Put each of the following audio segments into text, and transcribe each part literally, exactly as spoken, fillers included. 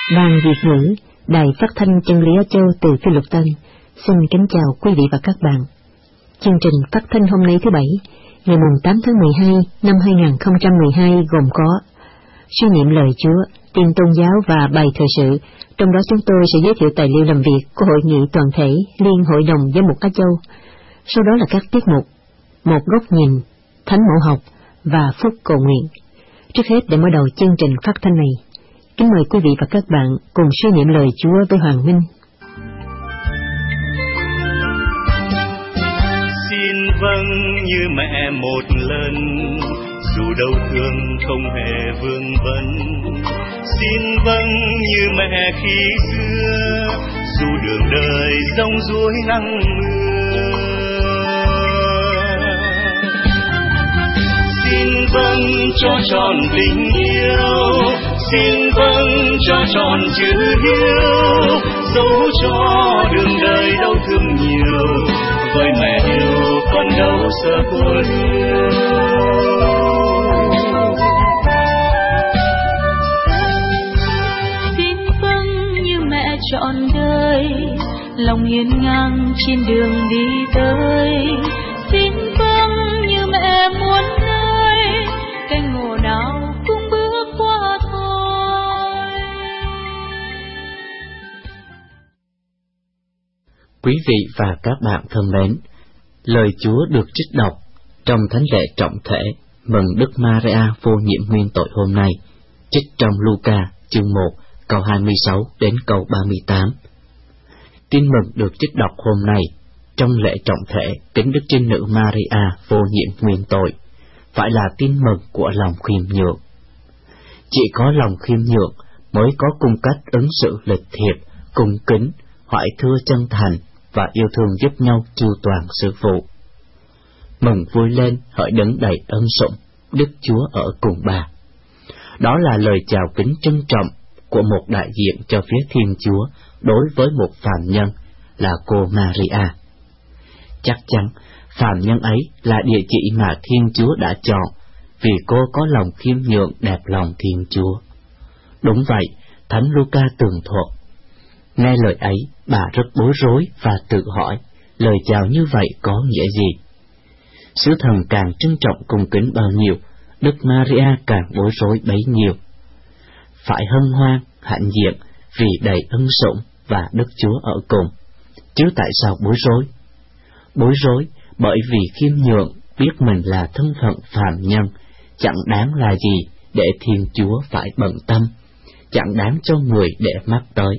Ban Việt ngữ, Đài Phát thanh Chân lý Á Châu từ Phi Luật Tân, xin kính chào quý vị và các bạn. Chương trình phát thanh hôm nay thứ Bảy, ngày tám tháng mười hai năm hai nghìn không trăm mười hai gồm có suy niệm lời Chúa, tin tôn giáo và bài thời sự. Trong đó chúng tôi sẽ giới thiệu tài liệu làm việc của Hội nghị Toàn thể Liên Hội đồng Giám mục Á Châu. Sau đó là các tiết mục Một góc nhìn, Thánh mẫu học và Phúc cầu nguyện. Trước hết, để mở đầu chương trình phát thanh này, kính mời quý vị và các bạn cùng suy niệm lời Chúa với Hoàng Minh. Xin vâng như mẹ một lần, dù đau thương không hề vương vấn. Xin vâng như mẹ khi xưa, dù đường đời giông ruối nắng mưa. Xin vâng cho tròn tình yêu, xin vâng cho tròn chữ hiếu, dẫu cho đường đời đau thương nhiều, với mẹ yêu con đâu sợ buồn yêu. Xin vâng như mẹ trọn đời, lòng hiên ngang trên đường đi tới. Xin vâng như mẹ muốn nơi cánh ngộ nào cũng bước qua thôi. Quý vị và các bạn thân mến, lời Chúa được trích đọc trong thánh lễ trọng thể mừng Đức Maria vô nhiễm nguyên tội hôm nay, trích trong Luca chương một câu hai mươi sáu đến câu ba mươi tám. Tin mừng được trích đọc hôm nay trong lễ trọng thể kính Đức Trinh Nữ Maria vô nhiễm nguyên tội phải là tin mừng của lòng khiêm nhường. Chỉ có lòng khiêm nhường mới có cung cách ứng xử lịch thiệp, cung kính, hoại thưa chân thành và yêu thương giúp nhau chu toàn sự vụ. Mừng vui lên hỡi đấng đầy ân sủng, Đức Chúa ở cùng bà. Đó là lời chào kính trân trọng của một đại diện cho phía Thiên Chúa đối với một phàm nhân là cô Maria. Chắc chắn phàm nhân ấy là địa chỉ mà Thiên Chúa đã chọn, vì cô có lòng khiêm nhường đẹp lòng Thiên Chúa. Đúng vậy, Thánh Luca tường thuật. Nghe lời ấy, bà rất bối rối và tự hỏi, lời chào như vậy có nghĩa gì? Sứ thần càng trân trọng cung kính bao nhiêu, Đức Maria càng bối rối bấy nhiêu. Phải hân hoan, hãnh diện, vì đầy ân sủng và Đức Chúa ở cùng. Chứ tại sao bối rối? Bối rối bởi vì khiêm nhường biết mình là thân phận phàm nhân, chẳng đáng là gì để Thiên Chúa phải bận tâm, chẳng đáng cho người để mắc tới.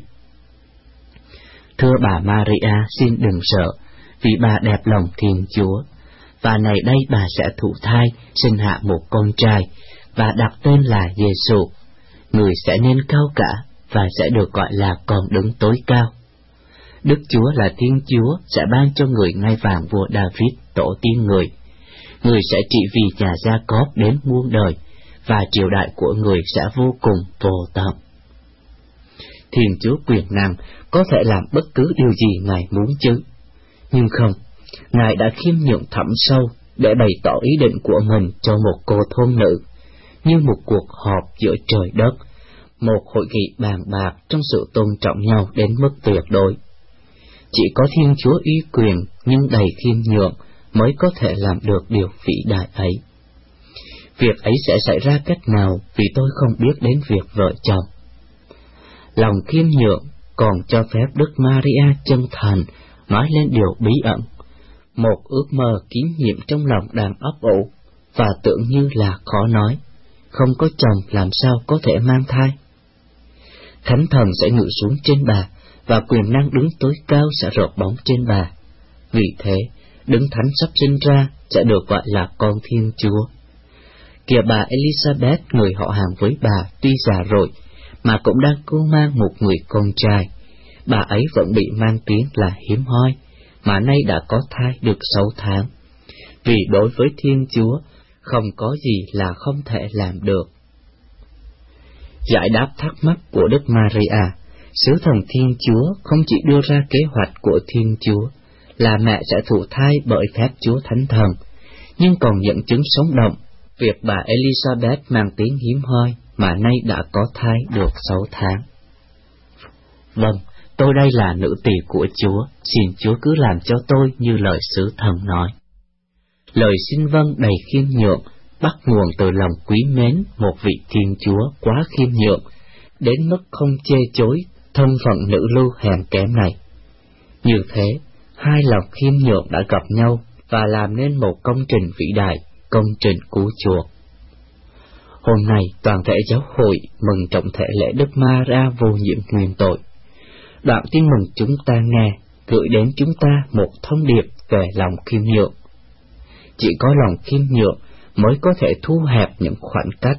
Thưa bà Maria, xin đừng sợ, vì bà đẹp lòng Thiên Chúa, và này đây bà sẽ thụ thai, sinh hạ một con trai, và đặt tên là Giêsu. Người sẽ nên cao cả, và sẽ được gọi là con đứng tối cao. Đức Chúa là Thiên Chúa sẽ ban cho người ngai vàng vua David, tổ tiên người. Người sẽ trị vì nhà Gia-cóp đến muôn đời, và triều đại của người sẽ vô cùng vô tận. Thiên Chúa quyền năng có thể làm bất cứ điều gì Ngài muốn chứ. Nhưng không, Ngài đã khiêm nhường thẳm sâu để bày tỏ ý định của mình cho một cô thôn nữ, như một cuộc họp giữa trời đất, một hội nghị bàn bạc trong sự tôn trọng nhau đến mức tuyệt đối. Chỉ có Thiên Chúa uy quyền nhưng đầy khiêm nhường mới có thể làm được điều vĩ đại ấy. Việc ấy sẽ xảy ra cách nào vì tôi không biết đến việc vợ chồng. Lòng khiêm nhượng còn cho phép Đức Maria chân thành nói lên điều bí ẩn, một ước mơ kín nhiệm trong lòng đang ấp ủ và tưởng như là khó nói, không có chồng làm sao có thể mang thai. Thánh thần sẽ ngự xuống trên bà và quyền năng đứng tối cao sẽ rợp bóng trên bà. Vì thế, đấng thánh sắp sinh ra sẽ được gọi là con Thiên Chúa. Kìa bà Elizabeth, người họ hàng với bà, tuy già rồi, mà cũng đang cưu mang một người con trai. Bà ấy vẫn bị mang tiếng là hiếm hoi, mà nay đã có thai được sáu tháng. Vì đối với Thiên Chúa, không có gì là không thể làm được. Giải đáp thắc mắc của Đức Maria, sứ thần Thiên Chúa không chỉ đưa ra kế hoạch của Thiên Chúa là mẹ sẽ thụ thai bởi phép Chúa Thánh Thần, nhưng còn dẫn chứng sống động việc bà Elizabeth mang tiếng hiếm hoi mà nay đã có thai được sáu tháng. Vâng, tôi đây là nữ tỳ của Chúa, xin Chúa cứ làm cho tôi như lời sứ thần nói. Lời xin vâng đầy khiêm nhượng, bắt nguồn từ lòng quý mến một vị Thiên Chúa quá khiêm nhượng, đến mức không chê chối thân phận nữ lưu hèn kém này. Như thế, hai lòng khiêm nhượng đã gặp nhau và làm nên một công trình vĩ đại, công trình cứu chuộc. Hôm nay, toàn thể giáo hội mừng trọng thể lễ Đức Ma-ra vô nhiễm nguyên tội. Đoạn tin mừng chúng ta nghe gửi đến chúng ta một thông điệp về lòng khiêm nhượng. Chỉ có lòng khiêm nhượng mới có thể thu hẹp những khoảng cách.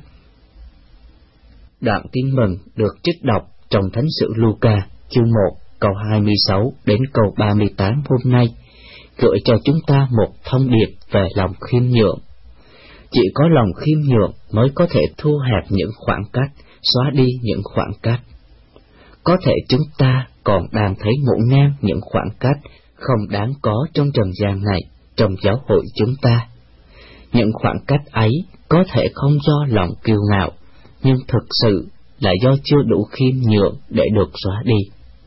Đoạn tin mừng được trích đọc trong Thánh sử Luca chương một câu hai mươi sáu đến câu ba mươi tám hôm nay gửi cho chúng ta một thông điệp về lòng khiêm nhượng. Chỉ có lòng khiêm nhượng mới có thể thu hẹp những khoảng cách, xóa đi những khoảng cách. Có thể chúng ta còn đang thấy ngổn ngang những khoảng cách không đáng có trong trần gian này, trong giáo hội chúng ta. Những khoảng cách ấy có thể không do lòng kiêu ngạo, nhưng thực sự là do chưa đủ khiêm nhượng để được xóa đi.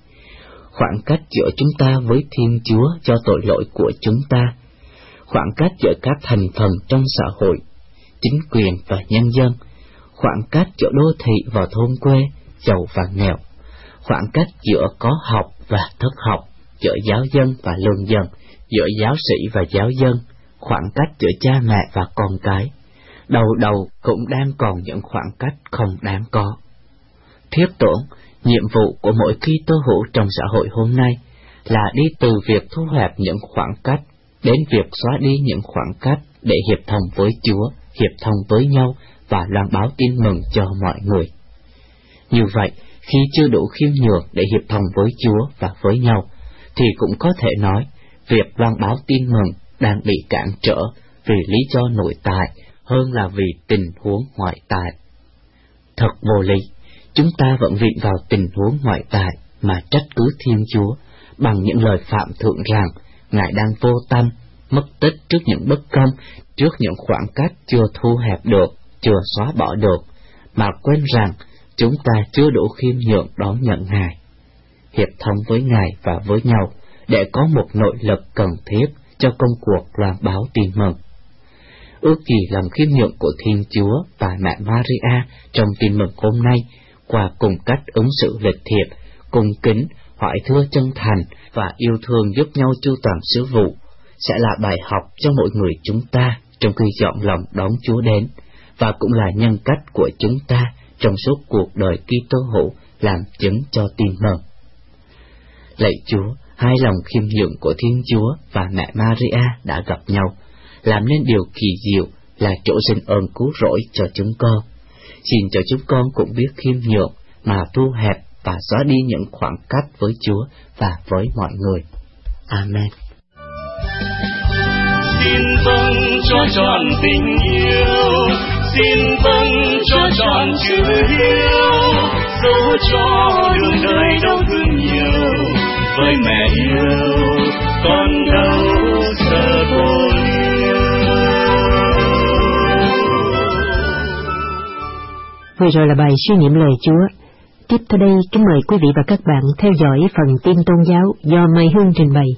Khoảng cách giữa chúng ta với Thiên Chúa do tội lỗi của chúng ta, khoảng cách giữa các thành phần trong xã hội, chính quyền và nhân dân, khoảng cách giữa đô thị và thôn quê, giàu và nghèo, khoảng cách giữa có học và thất học, giữa giáo dân và lương dân, giữa giáo sĩ và giáo dân, khoảng cách giữa cha mẹ và con cái. Đầu đầu cũng đang còn những khoảng cách không đáng có. Thiết tưởng, nhiệm vụ của mỗi Kitô hữu trong xã hội hôm nay là đi từ việc thu hẹp những khoảng cách đến việc xóa đi những khoảng cách để hiệp thông với Chúa, hiệp thông với nhau và loan báo tin mừng cho mọi người. Như vậy, khi chưa đủ khiêm nhường để hiệp thông với Chúa và với nhau, thì cũng có thể nói việc loan báo tin mừng đang bị cản trở vì lý do nội tại hơn là vì tình huống ngoại tại. Thật vô lý, chúng ta vẫn viện vào tình huống ngoại tại mà trách cứ Thiên Chúa bằng những lời phạm thượng rằng Ngài đang vô tâm, mất tích trước những bất công, trước những khoảng cách chưa thu hẹp được, chưa xóa bỏ được, mà quên rằng chúng ta chưa đủ khiêm nhượng đón nhận Ngài, hiệp thông với Ngài và với nhau để có một nội lực cần thiết cho công cuộc loan báo tin mừng. Ước gì lòng khiêm nhượng của Thiên Chúa và mẹ Maria trong tin mừng hôm nay, qua cùng cách ứng xử lịch thiệp, cung kính, hỏi thưa chân thành và yêu thương giúp nhau chu toàn sứ vụ, sẽ là bài học cho mỗi người chúng ta trong khi dọn lòng đón Chúa đến, và cũng là nhân cách của chúng ta trong suốt cuộc đời Kitô hữu làm chứng cho tin mừng. Lạy Chúa, hai lòng khiêm nhượng của Thiên Chúa và mẹ Maria đã gặp nhau, làm nên điều kỳ diệu là chỗ sinh ơn cứu rỗi cho chúng con. Xin cho chúng con cũng biết khiêm nhượng mà thu hẹp và xóa đi những khoảng cách với Chúa và với mọi người. Amen. Xin vâng cho trọn tình yêu, xin vâng cho trọn chữ hiếu, dẫu cho đường đời đau thương nhiều, với mẹ yêu con đâu sợ vô liêu. Vừa rồi là bài suy niệm lời Chúa. Tiếp theo đây, kính mời quý vị và các bạn theo dõi phần tin tôn giáo do Mai Hương trình bày.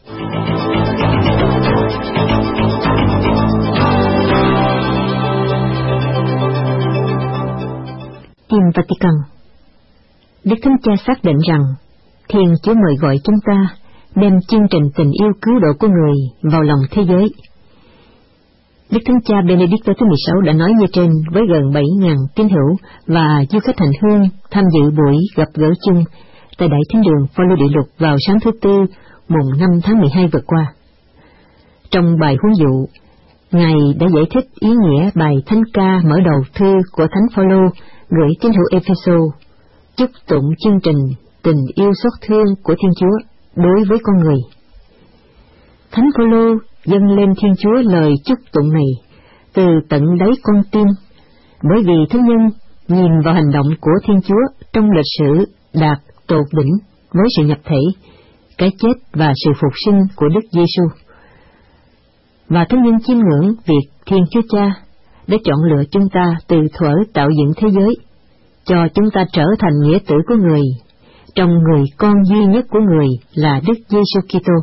Tin Vatican. Đức Thánh Cha xác định rằng Thiên Chúa mời gọi chúng ta đem chương trình tình yêu cứu độ của người vào lòng thế giới. Đức Thánh Cha Benedicto thứ mười sáu đã nói như trên với gần bảy nghìn tín hữu và du khách hành hương tham dự buổi gặp gỡ chung tại Đại Thánh đường Phaolô Địa Lục vào sáng thứ Tư, mùng năm tháng mười hai vừa qua. Trong bài huấn dụ, Ngài đã giải thích ý nghĩa bài thánh ca mở đầu thư của Thánh Phaolô gửi tín hữu Epheso, chúc tụng chương trình tình yêu xót thương của Thiên Chúa đối với con người. Thánh Phaolô dâng lên Thiên Chúa lời chúc tụng này từ tận đáy con tim, bởi vì thánh nhân nhìn vào hành động của Thiên Chúa trong lịch sử đạt tột đỉnh với sự nhập thể, cái chết và sự phục sinh của Đức Giêsu. Và thánh nhân chiêm ngưỡng việc Thiên Chúa Cha đã chọn lựa chúng ta từ thuở tạo dựng thế giới, cho chúng ta trở thành nghĩa tử của người, trong người con duy nhất của người là Đức Giêsu Kitô.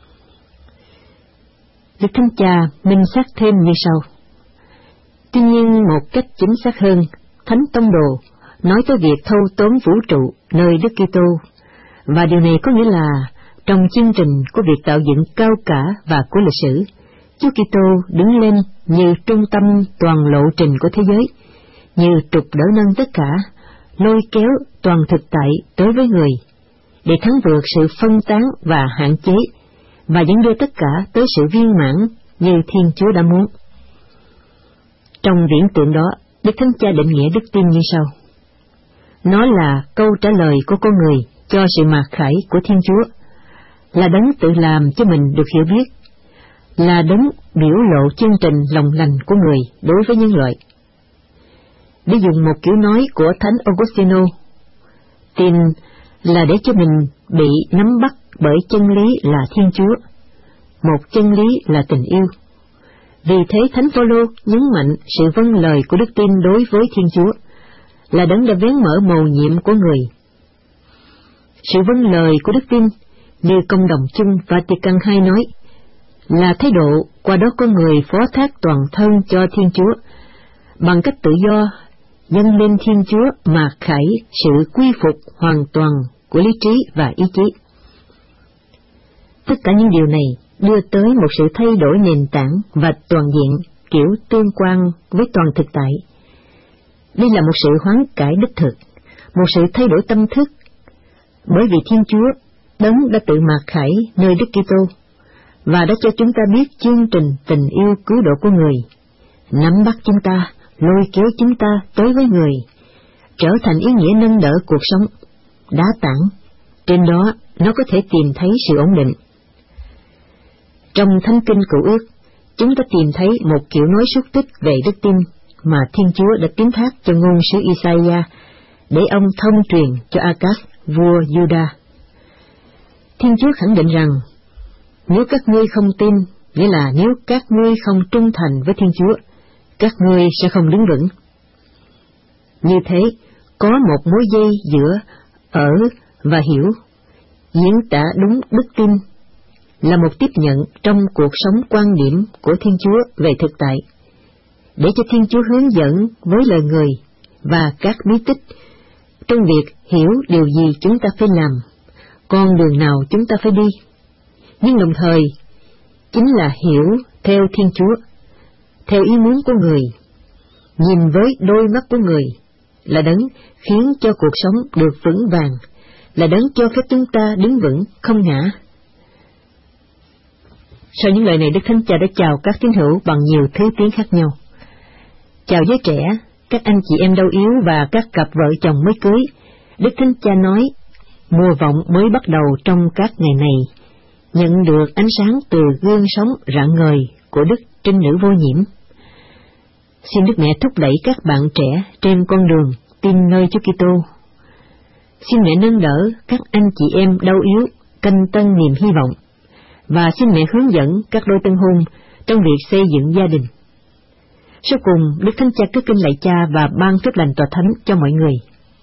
Đức Thánh Cha minh xác thêm như sau. Tuy nhiên một cách chính xác hơn, Thánh Tông Đồ nói tới việc thâu tóm vũ trụ nơi Đức Kitô, và điều này có nghĩa là trong chương trình của việc tạo dựng cao cả và của lịch sử, Chúa Kitô đứng lên như trung tâm toàn lộ trình của thế giới, như trục đỡ nâng tất cả, lôi kéo toàn thực tại tới với người, để thắng vượt sự phân tán và hạn chế, và dẫn đưa tất cả tới sự viên mãn như Thiên Chúa đã muốn. Trong viễn tượng đó, Đức Thánh Cha định nghĩa đức tin như sau. Nó là câu trả lời của con người cho sự mặc khải của Thiên Chúa, là đấng tự làm cho mình được hiểu biết, là đấng biểu lộ chương trình lòng lành của người đối với nhân loại. Để dùng một kiểu nói của Thánh Augustino, tin là để cho mình bị nắm bắt bởi chân lý là Thiên Chúa, một chân lý là tình yêu. Vì thế Thánh Phaolô nhấn mạnh sự vâng lời của đức tin đối với Thiên Chúa, là đấng đã vén mở mầu nhiệm của người. Sự vâng lời của đức tin, như Công đồng chung Vatican hai nói, là thái độ qua đó con người phó thác toàn thân cho Thiên Chúa, bằng cách tự do dâng lên Thiên Chúa mà khải sự quy phục hoàn toàn của lý trí và ý chí. Tất cả những điều này đưa tới một sự thay đổi nền tảng và toàn diện, kiểu tương quan với toàn thực tại. Đây là một sự hoán cải đích thực, một sự thay đổi tâm thức, bởi vì Thiên Chúa đấng đã tự mặc khải nơi Đức Kitô và đã cho chúng ta biết chương trình tình yêu cứu độ của người, nắm bắt chúng ta, lôi kéo chúng ta tới với người, trở thành ý nghĩa nâng đỡ cuộc sống, đá tảng. Trên đó nó có thể tìm thấy sự ổn định. Trong Thánh Kinh Cựu Ước, chúng ta tìm thấy một kiểu nói xúc tích về đức tin mà Thiên Chúa đã tín thác cho ngôn sứ Isaiah để ông thông truyền cho Akas, vua Juda. Thiên Chúa khẳng định rằng, nếu các ngươi không tin, nghĩa là nếu các ngươi không trung thành với Thiên Chúa, các ngươi sẽ không đứng vững. Như thế, có một mối dây giữa ở và hiểu, diễn tả đúng đức tin, là một tiếp nhận trong cuộc sống quan điểm của Thiên Chúa về thực tại, để cho Thiên Chúa hướng dẫn với lời người và các bí tích trong việc hiểu điều gì chúng ta phải làm, con đường nào chúng ta phải đi, nhưng đồng thời chính là hiểu theo Thiên Chúa, theo ý muốn của người, nhìn với đôi mắt của người, là đấng khiến cho cuộc sống được vững vàng, là đấng cho phép chúng ta đứng vững không ngã. Sau những lời này, Đức Thánh Cha đã chào các tín hữu bằng nhiều thứ tiếng khác nhau. Chào giới trẻ, các anh chị em đau yếu và các cặp vợ chồng mới cưới. Đức Thánh Cha nói, mùa vọng mới bắt đầu trong các ngày này, nhận được ánh sáng từ gương sống rạng ngời của Đức Trinh Nữ vô nhiễm. Xin Đức Mẹ thúc đẩy các bạn trẻ trên con đường tin nơi Chúa Kitô. Xin Mẹ nâng đỡ các anh chị em đau yếu, canh tân niềm hy vọng, và xin Mẹ hướng dẫn các đôi tân hôn trong việc xây dựng gia đình. Sau cùng, Đức Thánh Cha cất kinh lạy Cha và ban phép lành tòa thánh cho mọi người.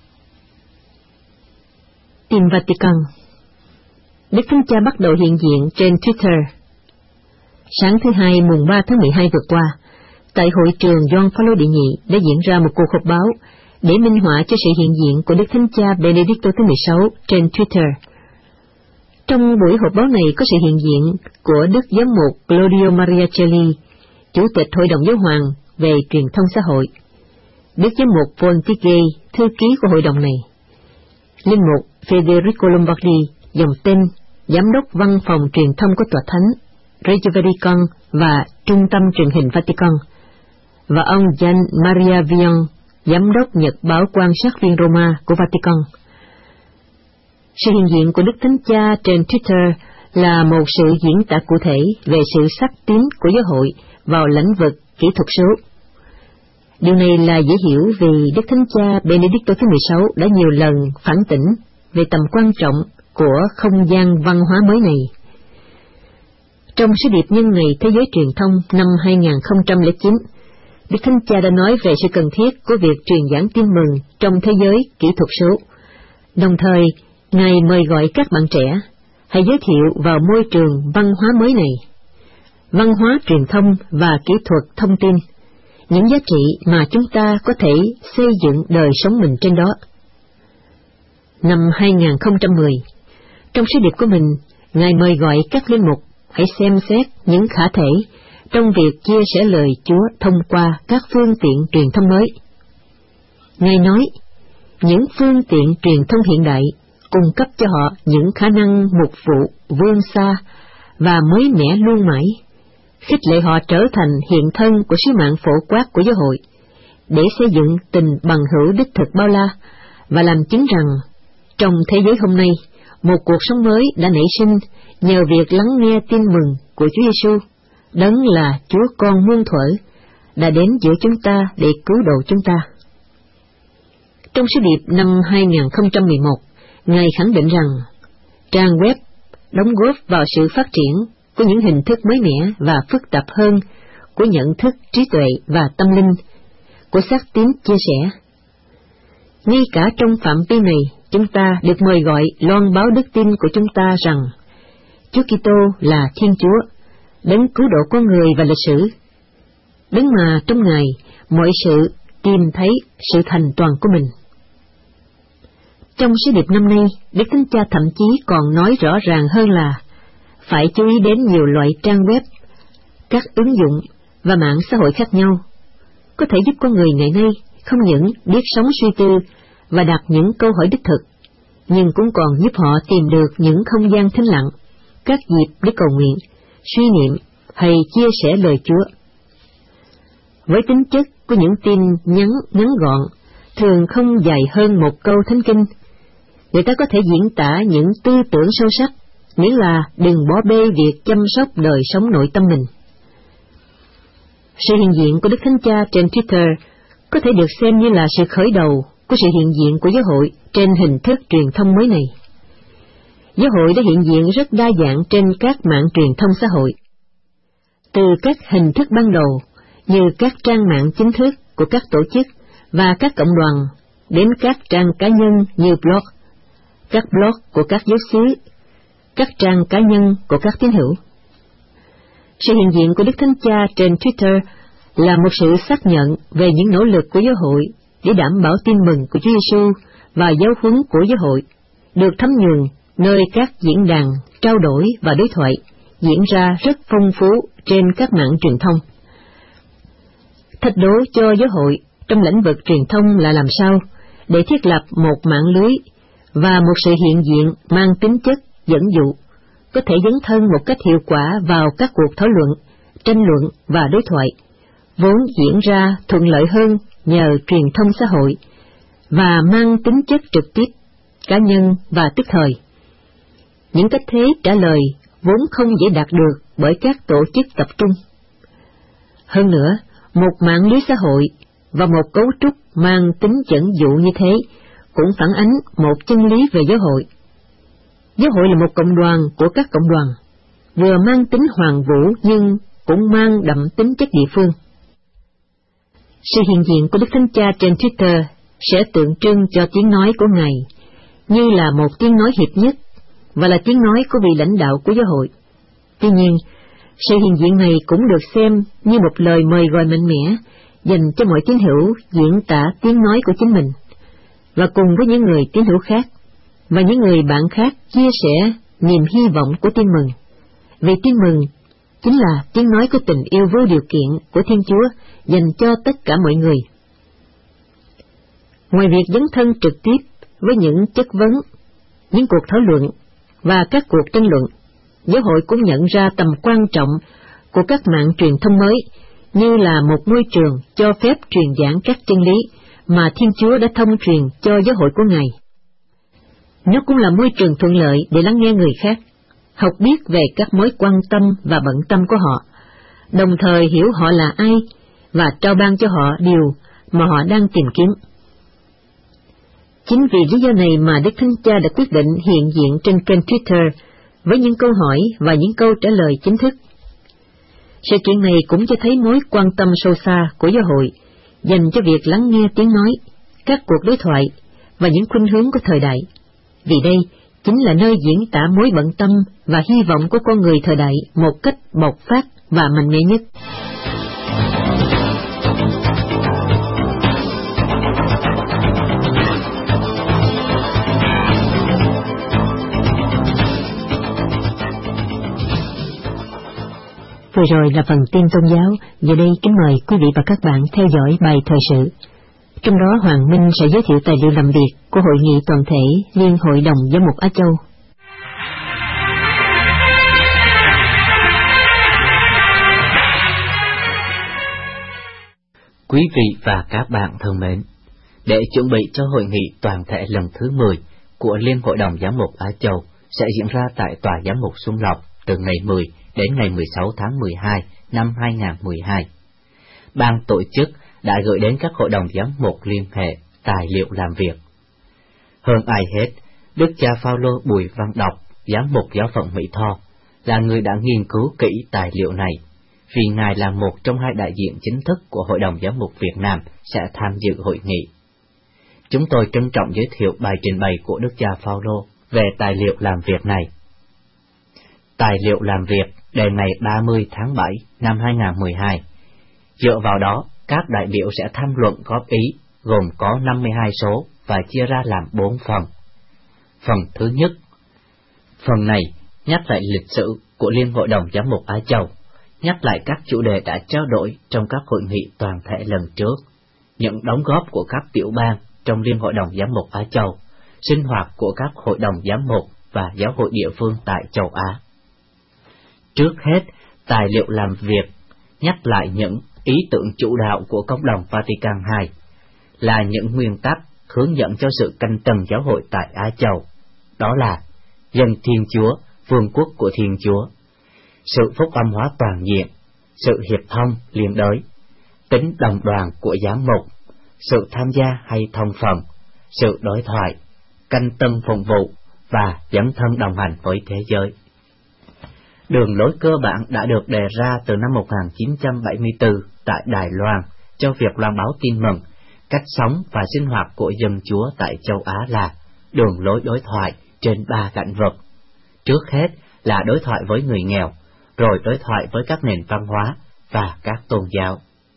Tin Vatican. Đức Thánh Cha bắt đầu hiện diện trên Twitter. Sáng thứ Hai mùng ba tháng mười hai vừa qua, tại hội trường Gioan Phaolô đệ nhị đã diễn ra một cuộc họp báo để minh họa cho sự hiện diện của Đức Thánh Cha Benedicto thứ mười sáu trên Twitter. Trong buổi họp báo này có sự hiện diện của Đức Giám mục Claudio Maria Celli, Chủ tịch Hội đồng Giáo hoàng về truyền thông xã hội, Đức Giám mục Paul Tigay, thư ký của hội đồng này, Linh mục Federico Lombardi, dòng tên Giám đốc Văn phòng Truyền thông của Tòa Thánh, Radio Vatican và Trung tâm Truyền hình Vatican, và ông Gian Maria Vian, Giám đốc Nhật báo Quan sát viên Roma của Vatican. Sự hiện diện của Đức Thánh Cha trên Twitter là một sự diễn tả cụ thể về sự sắc tín của giáo hội vào lĩnh vực kỹ thuật số. Điều này là dễ hiểu vì Đức Thánh Cha Benedicto thứ mười sáu đã nhiều lần phản tỉnh về tầm quan trọng của không gian văn hóa mới này. Trong sứ điệp nhân ngày Thế giới truyền thông năm hai nghìn không trăm lẻ chín, Đức Thánh Cha đã nói về sự cần thiết của việc truyền giảng tin mừng trong thế giới kỹ thuật số, đồng thời Ngài mời gọi các bạn trẻ, hãy giới thiệu vào môi trường văn hóa mới này, văn hóa truyền thông và kỹ thuật thông tin, những giá trị mà chúng ta có thể xây dựng đời sống mình trên đó. Năm hai không một không, trong sứ điệp của mình, Ngài mời gọi các linh mục hãy xem xét những khả thể trong việc chia sẻ lời Chúa thông qua các phương tiện truyền thông mới. Ngài nói, những phương tiện truyền thông hiện đại cung cấp cho họ những khả năng mục vụ vươn xa và mới mẻ luôn mãi, khích lệ họ trở thành hiện thân của sứ mạng phổ quát của giáo hội, để xây dựng tình bằng hữu đích thực bao la, và làm chứng rằng, trong thế giới hôm nay, một cuộc sống mới đã nảy sinh nhờ việc lắng nghe tin mừng của Chúa Giêsu, đấng là Chúa Con muôn thuở, đã đến giữa chúng ta để cứu độ chúng ta. Trong sứ điệp năm hai không một một, Ngài khẳng định rằng, trang web đóng góp vào sự phát triển của những hình thức mới mẻ và phức tạp hơn của nhận thức, trí tuệ và tâm linh, của xác tín chia sẻ. Ngay cả trong phạm vi này, chúng ta được mời gọi loan báo đức tin của chúng ta rằng Chúa Kitô là Thiên Chúa, đấng cứu độ con người và lịch sử, đấng mà trong Ngài mọi sự tìm thấy sự thành toàn của mình. Trong sứ điệp năm nay, Đức Thánh Cha thậm chí còn nói rõ ràng hơn là phải chú ý đến nhiều loại trang web, các ứng dụng và mạng xã hội khác nhau, có thể giúp con người ngày nay không những biết sống suy tư và đặt những câu hỏi đích thực, nhưng cũng còn giúp họ tìm được những không gian thinh lặng, các dịp để cầu nguyện, suy niệm hay chia sẻ lời Chúa. Với tính chất của những tin nhắn ngắn gọn, thường không dài hơn một câu thánh kinh, người ta có thể diễn tả những tư tưởng sâu sắc, miễn là đừng bỏ bê việc chăm sóc đời sống nội tâm mình. Sự hiện diện của Đức Thánh Cha trên Twitter có thể được xem như là sự khởi đầu của sự hiện diện của giáo hội trên hình thức truyền thông mới này. Giáo hội đã hiện diện rất đa dạng trên các mạng truyền thông xã hội, từ các hình thức ban đầu như các trang mạng chính thức của các tổ chức và các cộng đoàn, đến các trang cá nhân như blog, các blog của các giáo xứ, các trang cá nhân của các tín hữu. Sự hiện diện của Đức Thánh Cha trên Twitter là một sự xác nhận về những nỗ lực của giáo hội để đảm bảo tin mừng của Chúa Giêsu và giáo huấn của giáo hội được thấm nhuần nơi các diễn đàn trao đổi và đối thoại diễn ra rất phong phú trên các mạng truyền thông. Thách đố cho giáo hội trong lĩnh vực truyền thông là làm sao để thiết lập một mạng lưới và một sự hiện diện mang tính chất dẫn dụ, có thể dấn thân một cách hiệu quả vào các cuộc thảo luận, tranh luận và đối thoại, vốn diễn ra thuận lợi hơn nhờ truyền thông xã hội và mang tính chất trực tiếp, cá nhân và tức thời. Những cách thế trả lời vốn không dễ đạt được bởi các tổ chức tập trung. Hơn nữa, một mạng lưới xã hội và một cấu trúc mang tính dẫn dụ như thế cũng phản ánh một chân lý về giáo hội. Giáo hội là một cộng đoàn của các cộng đoàn, vừa mang tính hoàn vũ nhưng cũng mang đậm tính chất địa phương. Sự hiện diện của Đức Thánh Cha trên Twitter sẽ tượng trưng cho tiếng nói của Ngài, như là một tiếng nói hiệp nhất và là tiếng nói của vị lãnh đạo của giáo hội. Tuy nhiên, sự hiện diện này cũng được xem như một lời mời gọi mạnh mẽ dành cho mọi tín hữu diễn tả tiếng nói của chính mình, và cùng với những người tín hữu khác và những người bạn khác chia sẻ niềm hy vọng của tin mừng. Vì tin mừng chính là tiếng nói của tình yêu vô điều kiện của Thiên Chúa dành cho tất cả mọi người. Ngoài việc dấn thân trực tiếp với những chất vấn, những cuộc thảo luận và các cuộc tranh luận, giáo hội cũng nhận ra tầm quan trọng của các mạng truyền thông mới như là một môi trường cho phép truyền giảng các chân lý mà Thiên Chúa đã thông truyền cho giáo hội của Ngài. Nó cũng là môi trường thuận lợi để lắng nghe người khác, học biết về các mối quan tâm và bận tâm của họ, đồng thời hiểu họ là ai và trao ban cho họ điều mà họ đang tìm kiếm. Chính vì lý do này mà Đức Thánh Cha đã quyết định hiện diện trên kênh Twitter với những câu hỏi và những câu trả lời chính thức. Sự kiện này cũng cho thấy mối quan tâm sâu xa của giáo hội dành cho việc lắng nghe tiếng nói, các cuộc đối thoại và những khuynh hướng của thời đại, vì đây chính là nơi diễn tả mối bận tâm và hy vọng của con người thời đại một cách bộc phát và mạnh mẽ nhất. Vừa rồi là phần tin tôn giáo, giờ đây kính mời quý vị và các bạn theo dõi bài thời sự. Trong đó Hoàng Minh sẽ giới thiệu tài liệu làm việc của Hội nghị toàn thể Liên Hội đồng Giám mục Á Châu. Quý vị và các bạn thân mến, để chuẩn bị cho hội nghị toàn thể lần thứ mười của Liên Hội đồng Giám mục Á Châu sẽ diễn ra tại Tòa Giám mục Xuân Lộc từ ngày mười đến ngày mười sáu tháng mười hai năm hai nghìn không trăm mười hai. Ban tổ chức đã gửi đến các hội đồng giám mục liên hệ tài liệu làm việc. Hơn ai hết, Đức cha Phaolô Bùi Văn Đọc, giám mục giáo phận Mỹ Tho, là người đã nghiên cứu kỹ tài liệu này, vì Ngài là một trong hai đại diện chính thức của Hội đồng Giám mục Việt Nam sẽ tham dự hội nghị. Chúng tôi trân trọng giới thiệu bài trình bày của Đức cha Phaolô về tài liệu làm việc này. Tài liệu làm việc đề ngày ba mươi tháng bảy năm hai nghìn không trăm mười hai. Dựa vào đó, các đại biểu sẽ tham luận góp ý, gồm có năm mươi hai số và chia ra làm bốn phần. Phần thứ nhất, phần này nhắc lại lịch sử của Liên Hội đồng Giám mục Á Châu, nhắc lại các chủ đề đã trao đổi trong các hội nghị toàn thể lần trước, những đóng góp của các tiểu bang trong Liên Hội đồng Giám mục Á Châu, sinh hoạt của các hội đồng giám mục và giáo hội địa phương tại châu Á. Trước hết, tài liệu làm việc nhắc lại những ý tưởng chủ đạo của Công đồng Vatican hai, là những nguyên tắc hướng dẫn cho sự canh tầng giáo hội tại Á Châu, đó là dân Thiên Chúa, vương quốc của Thiên Chúa, sự phúc âm hóa toàn diện, sự hiệp thông liên đới, tính đồng đoàn của giám mục, sự tham gia hay thông phần, sự đối thoại, canh tân phụng vụ và dấn thân đồng hành với thế giới. Đường lối cơ bản đã được đề ra từ năm một nghìn chín trăm bảy mươi tư tại Đài Loan cho việc loan báo tin mừng. Cách sống và sinh hoạt của dân Chúa tại châu Á là đường lối đối thoại trên ba lĩnh vực. Trước hết là đối thoại với người nghèo, rồi đối thoại với các nền văn hóa và các tôn giáo.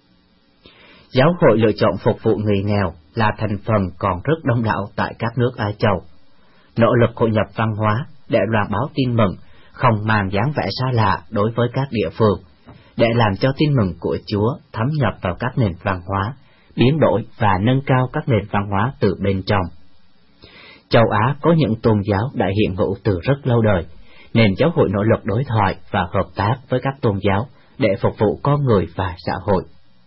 Giáo hội lựa chọn phục vụ người nghèo là thành phần còn rất đông đảo tại các nước Á Châu. Nỗ lực hội nhập văn hóa để loan báo tin mừng không mang dáng vẻ xa lạ đối với các địa phương, để làm cho tin mừng của Chúa thấm nhập vào các nền văn hóa, biến đổi và nâng cao các nền văn hóa từ bên trong. Châu Á có những tôn giáo đã hiện hữu từ rất lâu đời, nên giáo hội nỗ lực đối thoại và hợp tác với các tôn giáo để phục vụ con người và xã hội.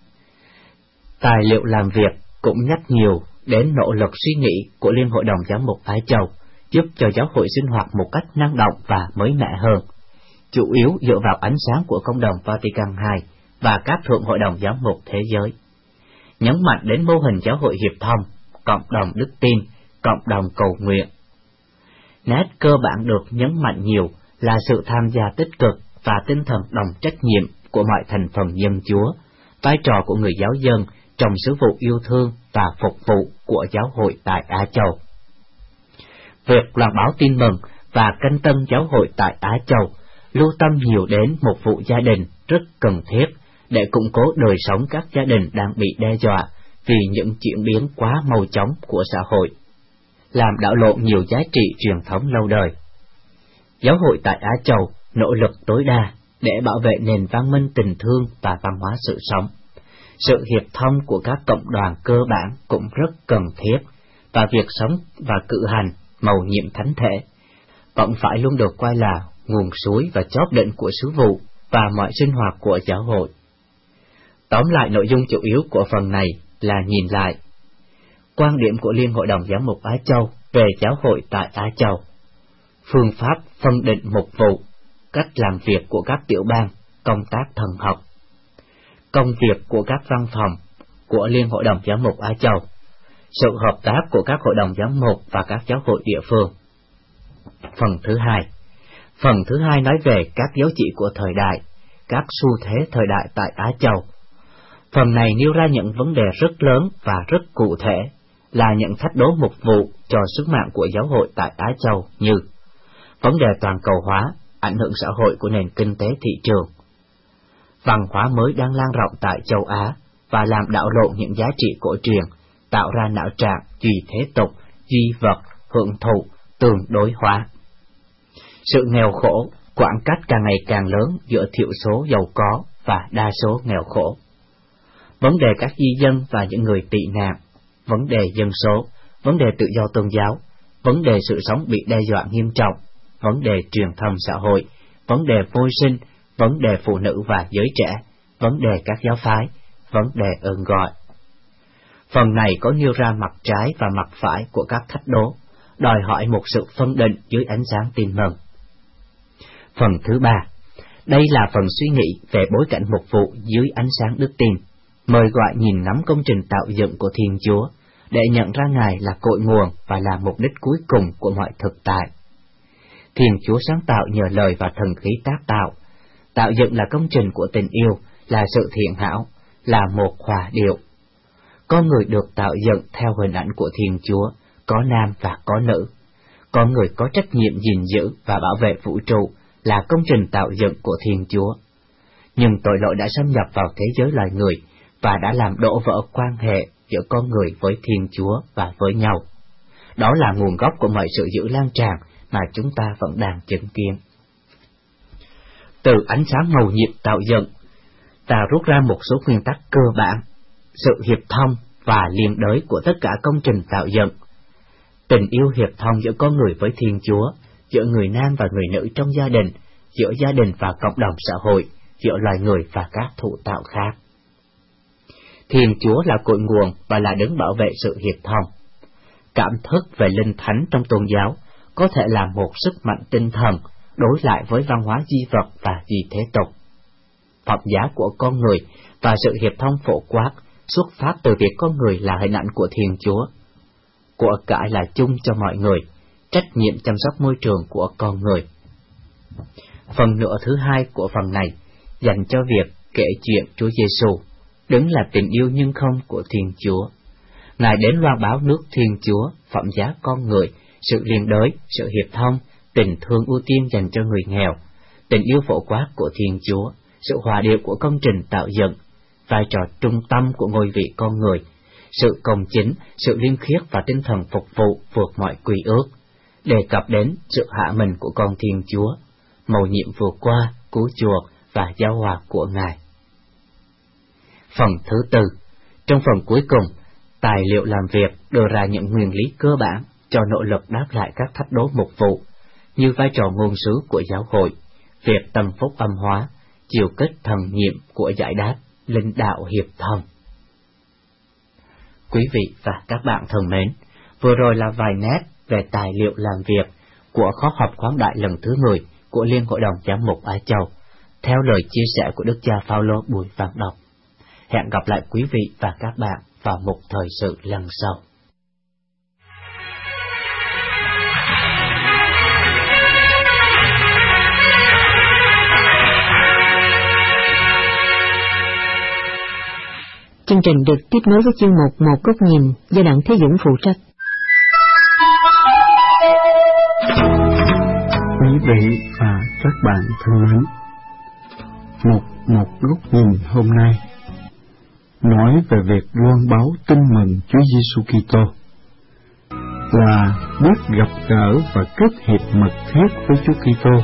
Tài liệu làm việc cũng nhắc nhiều đến nỗ lực suy nghĩ của Liên Hội đồng Giám mục Á Châu, giúp cho giáo hội sinh hoạt một cách năng động và mới mẻ hơn, chủ yếu dựa vào ánh sáng của Công đồng Vatican hai và các thượng hội đồng giám mục thế giới. Nhấn mạnh đến mô hình giáo hội hiệp thông, cộng đồng đức tin, cộng đồng cầu nguyện. Nét cơ bản được nhấn mạnh nhiều là sự tham gia tích cực và tinh thần đồng trách nhiệm của mọi thành phần dân Chúa, vai trò của người giáo dân trong sứ vụ yêu thương và phục vụ của giáo hội tại Á Châu. Việc loan báo tin mừng và canh tân giáo hội tại Á Châu lưu tâm nhiều đến một vụ gia đình rất cần thiết để củng cố đời sống các gia đình đang bị đe dọa vì những chuyển biến quá mau chóng của xã hội, làm đảo lộn nhiều giá trị truyền thống lâu đời. Giáo hội tại Á Châu nỗ lực tối đa để bảo vệ nền văn minh tình thương và văn hóa sự sống. Sự hiệp thông của các cộng đoàn cơ bản cũng rất cần thiết, và việc sống và cử hành mầu nhiệm thánh thể vẫn phải luôn được coi là nguồn suối và chóp đỉnh của sứ vụ và mọi sinh hoạt của giáo hội. Tóm lại, nội dung chủ yếu của phần này là nhìn lại quan điểm của Liên Hội đồng Giám mục Á Châu về giáo hội tại Á Châu, phương pháp phân định mục vụ, cách làm việc của các tiểu bang, công tác thần học, công việc của các văn phòng của Liên Hội đồng Giám mục Á Châu, sự hợp tác của các hội đồng giám mục và các giáo hội địa phương. Phần thứ hai Phần thứ hai nói về các dấu chỉ của thời đại, các xu thế thời đại tại Á Châu. Phần này nêu ra những vấn đề rất lớn và rất cụ thể là những thách đố mục vụ cho sức mạnh của giáo hội tại Á Châu như vấn đề toàn cầu hóa, ảnh hưởng xã hội của nền kinh tế thị trường, văn hóa mới đang lan rộng tại châu Á và làm đảo lộn những giá trị cổ truyền, tạo ra não trạng duy thế tục, duy vật, hưởng thụ, tương đối hóa. Sự nghèo khổ, khoảng cách càng ngày càng lớn giữa thiểu số giàu có và đa số nghèo khổ. Vấn đề các di dân và những người tị nạn, vấn đề dân số, vấn đề tự do tôn giáo, vấn đề sự sống bị đe dọa nghiêm trọng, vấn đề truyền thông xã hội, vấn đề vô sinh, vấn đề phụ nữ và giới trẻ, vấn đề các giáo phái, vấn đề ơn gọi. Phần này có nêu ra mặt trái và mặt phải của các thách đố, đòi hỏi một sự phân định dưới ánh sáng tin mừng. Phần thứ ba, đây là phần suy nghĩ về bối cảnh mục vụ dưới ánh sáng đức tin, mời gọi nhìn ngắm công trình tạo dựng của Thiên Chúa, để nhận ra Ngài là cội nguồn và là mục đích cuối cùng của mọi thực tại. Thiên Chúa sáng tạo nhờ lời và thần khí tác tạo, tạo dựng là công trình của tình yêu, là sự thiện hảo, là một hòa điệu. Con người được tạo dựng theo hình ảnh của Thiên Chúa, có nam và có nữ. Con người có trách nhiệm gìn giữ và bảo vệ vũ trụ, là công trình tạo dựng của Thiên Chúa. Nhưng tội lỗi đã xâm nhập vào thế giới loài người và đã làm đổ vỡ quan hệ giữa con người với Thiên Chúa và với nhau. Đó là nguồn gốc của mọi sự dữ lan tràn mà chúng ta vẫn đang chứng kiến. Từ ánh sáng mầu nhiệm tạo dựng, ta rút ra một số nguyên tắc cơ bản, sự hiệp thông và liên đới của tất cả công trình tạo dựng. Tình yêu hiệp thông giữa con người với Thiên Chúa, giữa người nam và người nữ trong gia đình, giữa gia đình và cộng đồng xã hội, giữa loài người và các thụ tạo khác. Thiên Chúa là cội nguồn và là đấng bảo vệ sự hiệp thông. Cảm thức về linh thánh trong tôn giáo có thể là một sức mạnh tinh thần đối lại với văn hóa di vật và di thế tục. Phẩm giá của con người và sự hiệp thông phổ quát xuất phát từ việc con người là hình ảnh của Thiên Chúa. Của cải là chung cho mọi người, trách nhiệm chăm sóc môi trường của con người. Phần nửa thứ hai của phần này dành cho việc kể chuyện Chúa Giêsu, đấng là tình yêu nhưng không của Thiên Chúa. Ngài đến loan báo nước Thiên Chúa, phẩm giá con người, sự liên đới, sự hiệp thông, tình thương ưu tiên dành cho người nghèo, tình yêu phổ quát của Thiên Chúa, sự hòa điệu của công trình tạo dựng, vai trò trung tâm của ngôi vị con người, sự công chính, sự liêm khiết và tinh thần phục vụ vượt mọi quy ước, đề cập đến sự hạ mình của con Thiên Chúa, mầu nhiệm vừa qua, cứu chuộc và giao hòa của Ngài. Phần thứ tư, trong phần cuối cùng, tài liệu làm việc đưa ra những nguyên lý cơ bản cho nỗ lực đáp lại các thách đố mục vụ, như vai trò ngôn sứ của giáo hội, việc tâm phúc âm hóa, chiều kích thần nhiệm của giải đáp, linh đạo hiệp thông. Quý vị và các bạn thân mến, vừa rồi là vài nét về tài liệu làm việc của khóa học khoáng đại lần thứ mười của Liên Hội đồng Giám mục Á Châu, theo lời chia sẻ của Đức cha Phaolô Bùi Văn Đọc. Hẹn gặp lại quý vị và các bạn vào một thời sự lần sau. Chương trình được tiếp nối với chuyên mục Một Góc Nhìn do Đặng Thế Dũng phụ trách. Quý vị và các bạn thân mến, một một góc nhìn hôm nay nói về việc loan báo tin mừng Chúa Giêsu Kitô, là biết gặp gỡ và kết hiệp mật thiết với Chúa Kitô.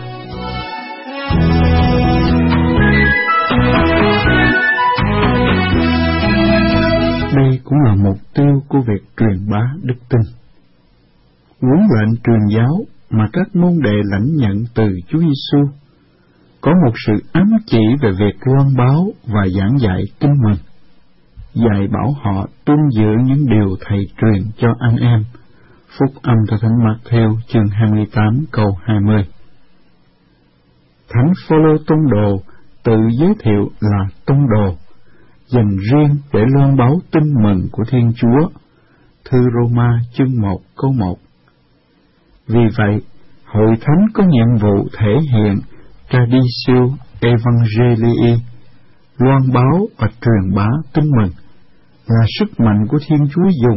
Đây cũng là mục tiêu của việc truyền bá đức tin. Huấn lệnh truyền giáo mà các môn đệ lãnh nhận từ Chúa Giêsu có một sự ám chỉ về việc loan báo và giảng dạy tin mừng, dạy bảo họ tuân giữ những điều Thầy truyền cho anh em. Phúc âm theo Thánh Mác-thêu chương hai mươi tám câu hai mươi. Thánh Phaolô tông đồ tự giới thiệu là tông đồ, dành riêng để loan báo tin mừng của Thiên Chúa. Thư Roma chương một câu một. Vì vậy, Hội Thánh có nhiệm vụ thể hiện Traditio Evangelii, loan báo và truyền bá tin mừng, là sức mạnh của Thiên Chúa dùng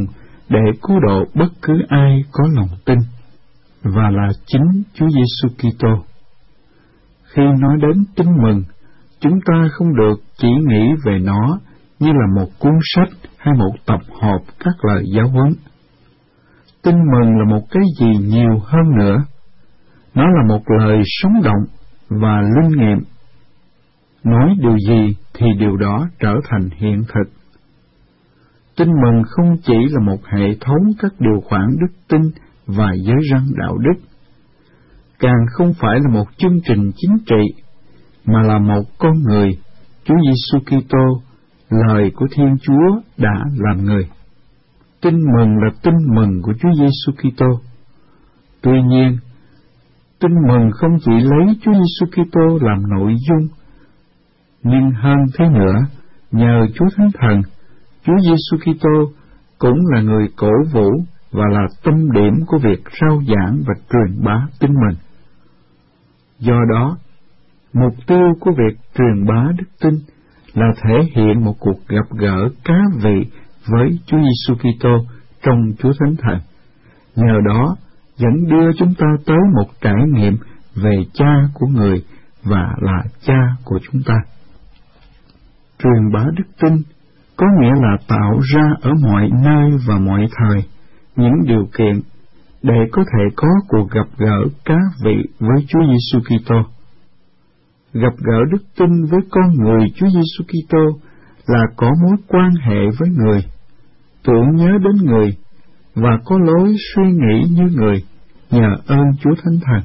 để cứu độ bất cứ ai có lòng tin, và là chính Chúa Giêsu Kitô. Khi nói đến tin mừng, chúng ta không được chỉ nghĩ về nó như là một cuốn sách hay một tập hợp các lời giáo huấn. Tin mừng là một cái gì nhiều hơn nữa. Nó là một lời sống động và linh nghiệm. Nói điều gì thì điều đó trở thành hiện thực. Tin mừng không chỉ là một hệ thống các điều khoản đức tin và giới răn đạo đức, càng không phải là một chương trình chính trị, mà là một con người, Chúa Giêsu Kitô, lời của Thiên Chúa đã làm người. Tin mừng là tin mừng của Chúa Giêsu Kitô. Tuy nhiên, tin mừng không chỉ lấy Chúa Giêsu Kitô làm nội dung, nhưng hơn thế nữa, nhờ Chúa Thánh Thần, Chúa Giêsu Kitô cũng là người cổ vũ và là tâm điểm của việc rao giảng và truyền bá tin mừng. Do đó, mục tiêu của việc truyền bá đức tin là thể hiện một cuộc gặp gỡ cá vị với Chúa Giêsu Kitô trong Chúa Thánh Thần. Nhờ đó, dẫn đưa chúng ta tới một trải nghiệm về Cha của người và là Cha của chúng ta. Truyền bá đức tin có nghĩa là tạo ra ở mọi nơi và mọi thời những điều kiện để có thể có cuộc gặp gỡ cá vị với Chúa Giêsu Kitô. Gặp gỡ đức tin với con người Chúa Giêsu Kitô là có mối quan hệ với người, tưởng nhớ đến người và có lối suy nghĩ như người nhờ ơn Chúa Thánh Thần.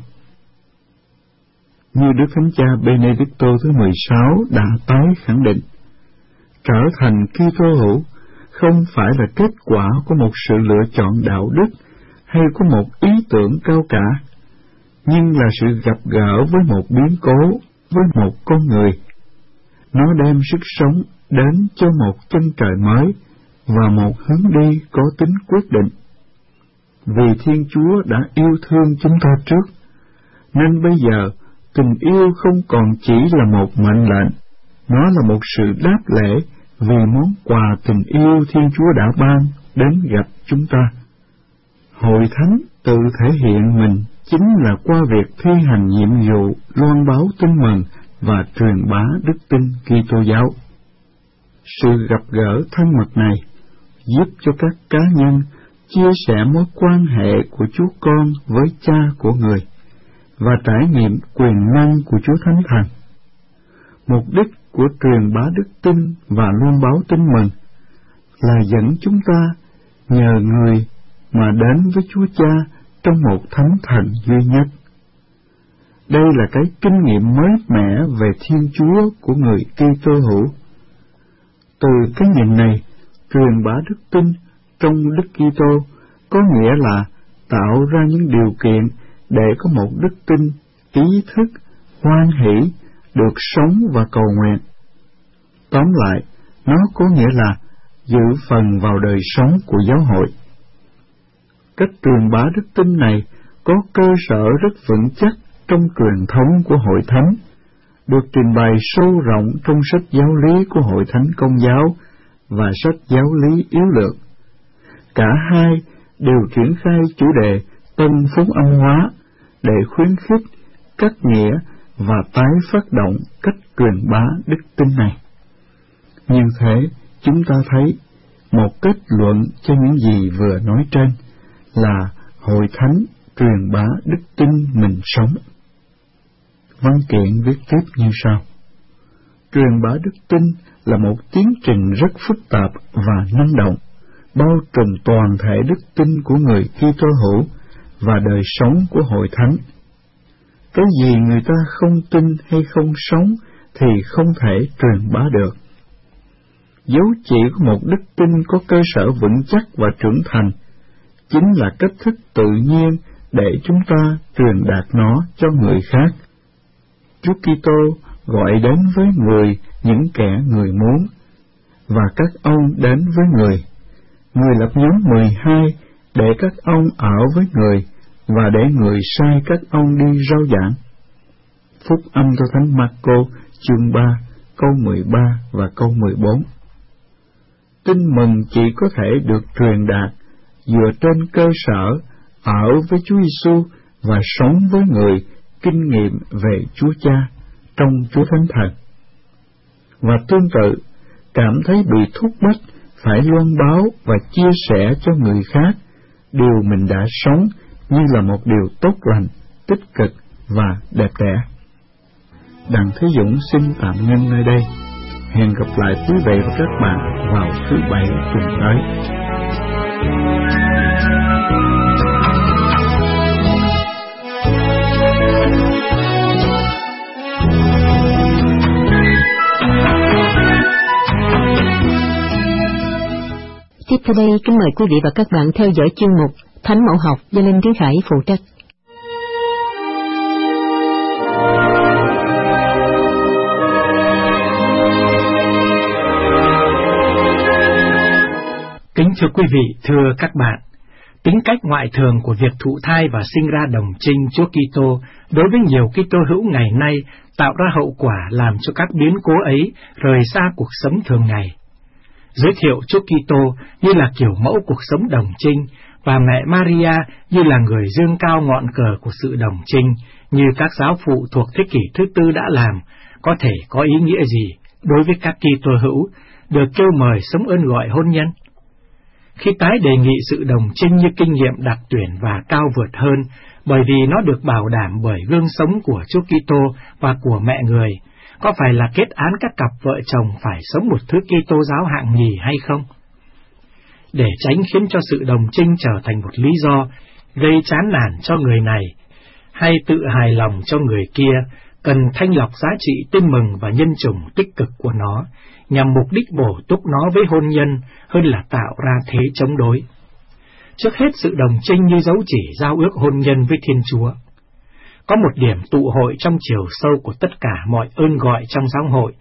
Như Đức Thánh Cha Benedicto thứ mười sáu đã tái khẳng định, trở thành Kitô hữu không phải là kết quả của một sự lựa chọn đạo đức hay của một ý tưởng cao cả, nhưng là sự gặp gỡ với một biến cố, với một con người. Nó đem sức sống đến cho một chân trời mới và một hướng đi có tính quyết định. Vì Thiên Chúa đã yêu thương chúng ta trước, nên bây giờ tình yêu không còn chỉ là một mệnh lệnh, nó là một sự đáp lễ vì món quà tình yêu Thiên Chúa đã ban đến gặp chúng ta. Hội Thánh tự thể hiện mình chính là qua việc thi hành nhiệm vụ loan báo tin mừng và truyền bá đức tin Kitô giáo. Sự gặp gỡ thân mật này giúp cho các cá nhân chia sẻ mối quan hệ của Chúa Con với Cha của người và trải nghiệm quyền năng của Chúa Thánh Thần. Mục đích của truyền bá đức tin và loan báo tin mừng là dẫn chúng ta nhờ người mà đến với Chúa Cha trong một Thánh Thần duy nhất. Đây là cái kinh nghiệm mới mẻ về Thiên Chúa của người Kitô hữu. Từ cái nhìn này, truyền bá đức tin trong Đức Kitô có nghĩa là tạo ra những điều kiện để có một đức tin ý thức, hoan hỷ, được sống và cầu nguyện. Tóm lại, nó có nghĩa là giữ phần vào đời sống của giáo hội. Cách truyền bá đức tin này có cơ sở rất vững chắc trong truyền thống của Hội Thánh, được trình bày sâu rộng trong sách giáo lý của Hội Thánh Công giáo và sách giáo lý yếu lược. Cả hai đều triển khai chủ đề tân phúc âm hóa để khuyến khích, cắt nghĩa và tái phát động cách truyền bá đức tin này. Như thế, chúng ta thấy một kết luận cho những gì vừa nói trên là Hội Thánh truyền bá đức tin mình sống. Văn kiện viết tiếp như sau: truyền bá đức tin là một tiến trình rất phức tạp và năng động, bao trùm toàn thể đức tin của người Kitô hữu và đời sống của Hội Thánh. Cái gì người ta không tin hay không sống thì không thể truyền bá được. Dấu chỉ của một đức tin có cơ sở vững chắc và trưởng thành chính là cách thức tự nhiên để chúng ta truyền đạt nó cho người khác. Chúa Kitô gọi đến với người những kẻ người muốn, và các ông đến với người. Người lập nhóm mười hai để các ông ở với người, và để người sai các ông đi rao giảng. Phúc âm theo Thánh Marco chương ba, câu mười ba và câu mười bốn. Tin mừng chỉ có thể được truyền đạt dựa trên cơ sở ở với Chúa Giêsu và sống với người kinh nghiệm về Chúa Cha trong Chúa Thánh Thần. Và tương tự, cảm thấy bị thúc bách phải loan báo và chia sẻ cho người khác điều mình đã sống như là một điều tốt lành, tích cực và đẹp đẽ. Đặng Thế Dũng xin tạm ngưng nơi đây. Hẹn gặp lại quý vị và các bạn vào thứ Bảy tuần tới. Tiếp theo đây, kính mời quý vị và các bạn theo dõi chuyên mục Thánh Mẫu Học do Linh Tiến Khải phụ trách. Kính thưa quý vị, thưa các bạn, tính cách ngoại thường của việc thụ thai và sinh ra đồng trinh Chúa Kitô đối với nhiều Kitô hữu ngày nay tạo ra hậu quả làm cho các biến cố ấy rời xa cuộc sống thường ngày. Giới thiệu Chúa Kitô như là kiểu mẫu cuộc sống đồng trinh và mẹ Maria như là người dương cao ngọn cờ của sự đồng trinh, như các giáo phụ thuộc thế kỷ thứ tư đã làm, có thể có ý nghĩa gì đối với các Kitô hữu được kêu mời sống ơn gọi hôn nhân? Khi tái đề nghị sự đồng trinh như kinh nghiệm đặc tuyển và cao vượt hơn, bởi vì nó được bảo đảm bởi gương sống của Chúa Kitô và của mẹ người, có phải là kết án các cặp vợ chồng phải sống một thứ Kitô giáo hạng nhì hay không? Để tránh khiến cho sự đồng trinh trở thành một lý do gây chán nản cho người này, hay tự hài lòng cho người kia, cần thanh lọc giá trị tin mừng và nhân chủng tích cực của nó, nhằm mục đích bổ túc nó với hôn nhân hơn là tạo ra thế chống đối. Trước hết, sự đồng trinh như dấu chỉ giao ước hôn nhân với Thiên Chúa. Có một điểm tụ hội trong chiều sâu của tất cả mọi ơn gọi trong giáo hội,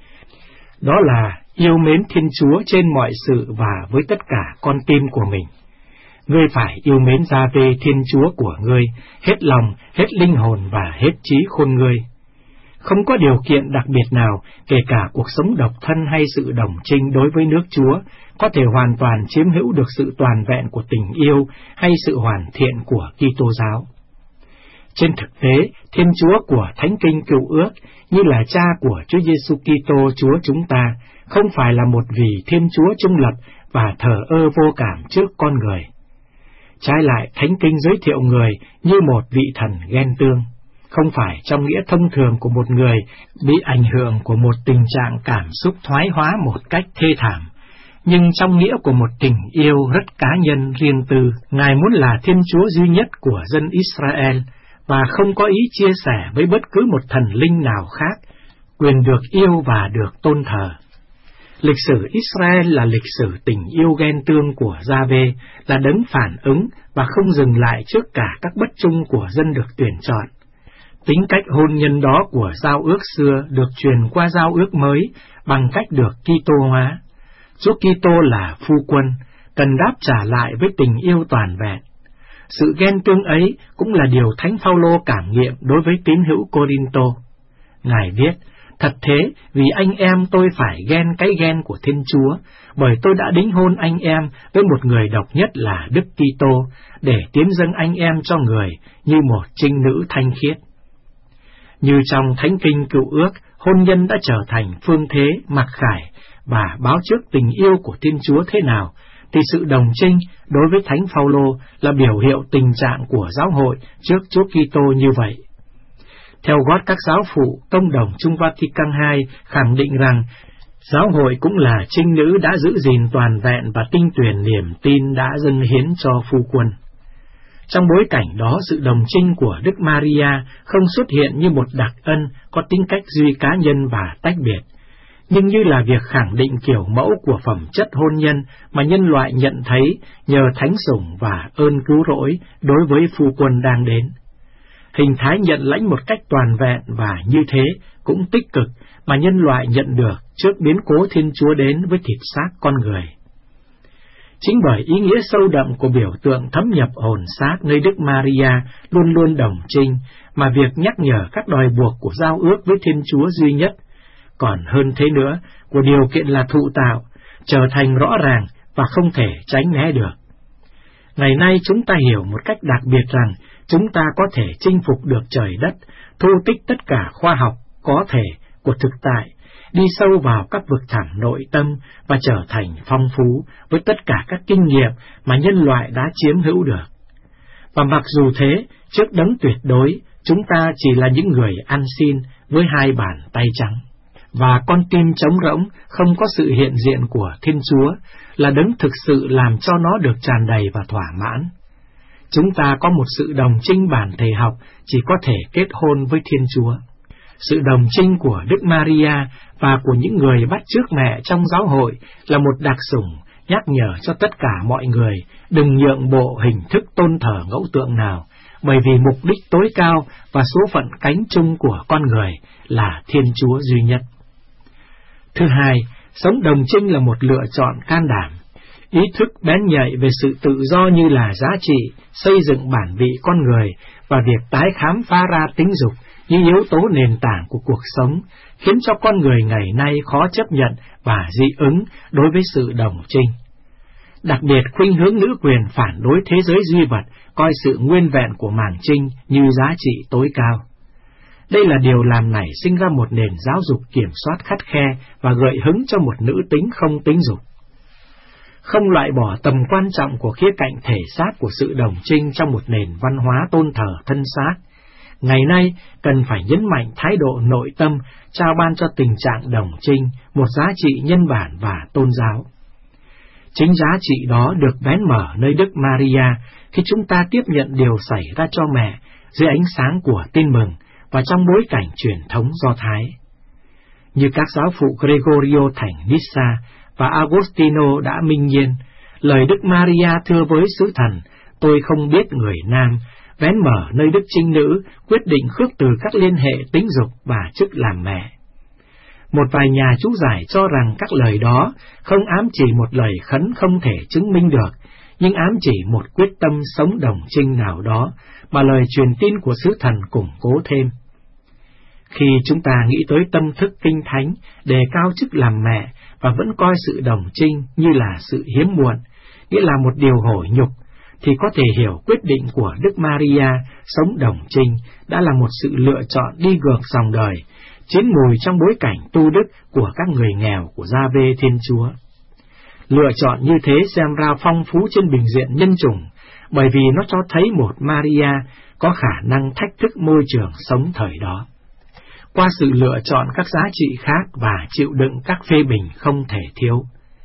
đó là yêu mến Thiên Chúa trên mọi sự và với tất cả con tim của mình. Ngươi phải yêu mến Gia-vê Thiên Chúa của ngươi, hết lòng, hết linh hồn và hết trí khôn ngươi. Không có điều kiện đặc biệt nào, kể cả cuộc sống độc thân hay sự đồng trinh đối với nước Chúa, có thể hoàn toàn chiếm hữu được sự toàn vẹn của tình yêu hay sự hoàn thiện của Kitô giáo. Trên thực tế, Thiên Chúa của Thánh Kinh Cựu Ước, như là Cha của Chúa Giêsu Kitô Chúa chúng ta, không phải là một vị Thiên Chúa trung lập và thờ ơ vô cảm trước con người. Trái lại, Thánh Kinh giới thiệu người như một vị thần ghen tương, không phải trong nghĩa thông thường của một người bị ảnh hưởng của một tình trạng cảm xúc thoái hóa một cách thê thảm, nhưng trong nghĩa của một tình yêu rất cá nhân riêng tư. Ngài muốn là Thiên Chúa duy nhất của dân Israel và không có ý chia sẻ với bất cứ một thần linh nào khác quyền được yêu và được tôn thờ. Lịch sử Israel là lịch sử tình yêu ghen tương của Gia-vê, là đấng phản ứng và không dừng lại trước cả các bất trung của dân được tuyển chọn. Tính cách hôn nhân đó của giao ước xưa được truyền qua giao ước mới bằng cách được Kitô hóa. Chúa Kitô là phu quân, cần đáp trả lại với tình yêu toàn vẹn. Sự ghen tương ấy cũng là điều Thánh Phaolô cảm nghiệm đối với tín hữu Cô-rinh-tô. Ngài viết: Thật thế, vì anh em tôi phải ghen cái ghen của Thiên Chúa, bởi tôi đã đính hôn anh em với một người độc nhất là Đức Kitô, để tiến dâng anh em cho người như một trinh nữ thanh khiết. Như trong Thánh Kinh Cựu Ước, hôn nhân đã trở thành phương thế mặc khải và báo trước tình yêu của Thiên Chúa thế nào, thì sự đồng trinh đối với Thánh Phaolô là biểu hiệu tình trạng của giáo hội trước Chúa Kitô như vậy. Theo gót các giáo phụ, Công đồng Trung Vatican hai khẳng định rằng giáo hội cũng là trinh nữ đã giữ gìn toàn vẹn và tinh tuyển niềm tin đã dâng hiến cho phu quân. Trong bối cảnh đó, sự đồng trinh của Đức Maria không xuất hiện như một đặc ân có tính cách duy cá nhân và tách biệt, nhưng như là việc khẳng định kiểu mẫu của phẩm chất hôn nhân mà nhân loại nhận thấy nhờ thánh sủng và ơn cứu rỗi đối với phu quân đang đến. Hình thái nhận lãnh một cách toàn vẹn và như thế cũng tích cực mà nhân loại nhận được trước biến cố Thiên Chúa đến với thịt xác con người. Chính bởi ý nghĩa sâu đậm của biểu tượng thấm nhập hồn xác nơi Đức Maria luôn luôn đồng trinh, mà việc nhắc nhở các đòi buộc của giao ước với Thiên Chúa duy nhất, còn hơn thế nữa, của điều kiện là thụ tạo, trở thành rõ ràng và không thể tránh né được. Ngày nay chúng ta hiểu một cách đặc biệt rằng chúng ta có thể chinh phục được trời đất, thu tích tất cả khoa học có thể của thực tại, đi sâu vào các vực thẳm nội tâm và trở thành phong phú với tất cả các kinh nghiệm mà nhân loại đã chiếm hữu được. Và mặc dù thế, trước đấng tuyệt đối, chúng ta chỉ là những người ăn xin với hai bàn tay trắng. Và con tim trống rỗng, không có sự hiện diện của Thiên Chúa, là đấng thực sự làm cho nó được tràn đầy và thỏa mãn. Chúng ta có một sự đồng trinh bản thể học chỉ có thể kết hôn với Thiên Chúa. Sự đồng trinh của Đức Maria và của những người bắt chước mẹ trong giáo hội là một đặc sủng nhắc nhở cho tất cả mọi người đừng nhượng bộ hình thức tôn thờ ngẫu tượng nào, bởi vì mục đích tối cao và số phận cánh chung của con người là Thiên Chúa duy nhất. Thứ hai, sống đồng trinh là một lựa chọn can đảm. Ý thức bén nhạy về sự tự do như là giá trị, xây dựng bản vị con người và việc tái khám phá ra tính dục như yếu tố nền tảng của cuộc sống, khiến cho con người ngày nay khó chấp nhận và dị ứng đối với sự đồng trinh. Đặc biệt khuynh hướng nữ quyền phản đối thế giới duy vật, coi sự nguyên vẹn của màng trinh như giá trị tối cao. Đây là điều làm nảy sinh ra một nền giáo dục kiểm soát khắt khe và gợi hứng cho một nữ tính không tính dục. Không loại bỏ tầm quan trọng của khía cạnh thể xác của sự đồng trinh trong một nền văn hóa tôn thờ thân xác, ngày nay cần phải nhấn mạnh thái độ nội tâm trao ban cho tình trạng đồng trinh một giá trị nhân bản và tôn giáo. Chính giá trị đó được bén mở nơi Đức Maria khi chúng ta tiếp nhận điều xảy ra cho mẹ dưới ánh sáng của tin mừng và trong bối cảnh truyền thống Do Thái. Như các giáo phụ Gregorio thành Nyssa và Agostino đã minh nhiên, lời Đức Maria thưa với sứ thần, tôi không biết người nam, bén mở nơi Đức Trinh Nữ quyết định khước từ các liên hệ tính dục và chức làm mẹ. Một vài nhà chú giải cho rằng các lời đó không ám chỉ một lời khấn không thể chứng minh được, nhưng ám chỉ một quyết tâm sống đồng trinh nào đó mà lời truyền tin của sứ thần củng cố thêm. Khi chúng ta nghĩ tới tâm thức kinh thánh, đề cao chức làm mẹ và vẫn coi sự đồng trinh như là sự hiếm muộn, nghĩa là một điều hổ nhục, thì có thể hiểu quyết định của Đức Maria sống đồng trinh đã là một sự lựa chọn đi ngược dòng đời, chín mùi trong bối cảnh tu đức của các người nghèo của Gia-vê Thiên Chúa. Lựa chọn như thế xem ra phong phú trên bình diện nhân chủng, bởi vì nó cho thấy một Maria có khả năng thách thức môi trường sống thời đó. Qua sự lựa chọn các giá trị khác và chịu đựng các phê bình không thể thiếu.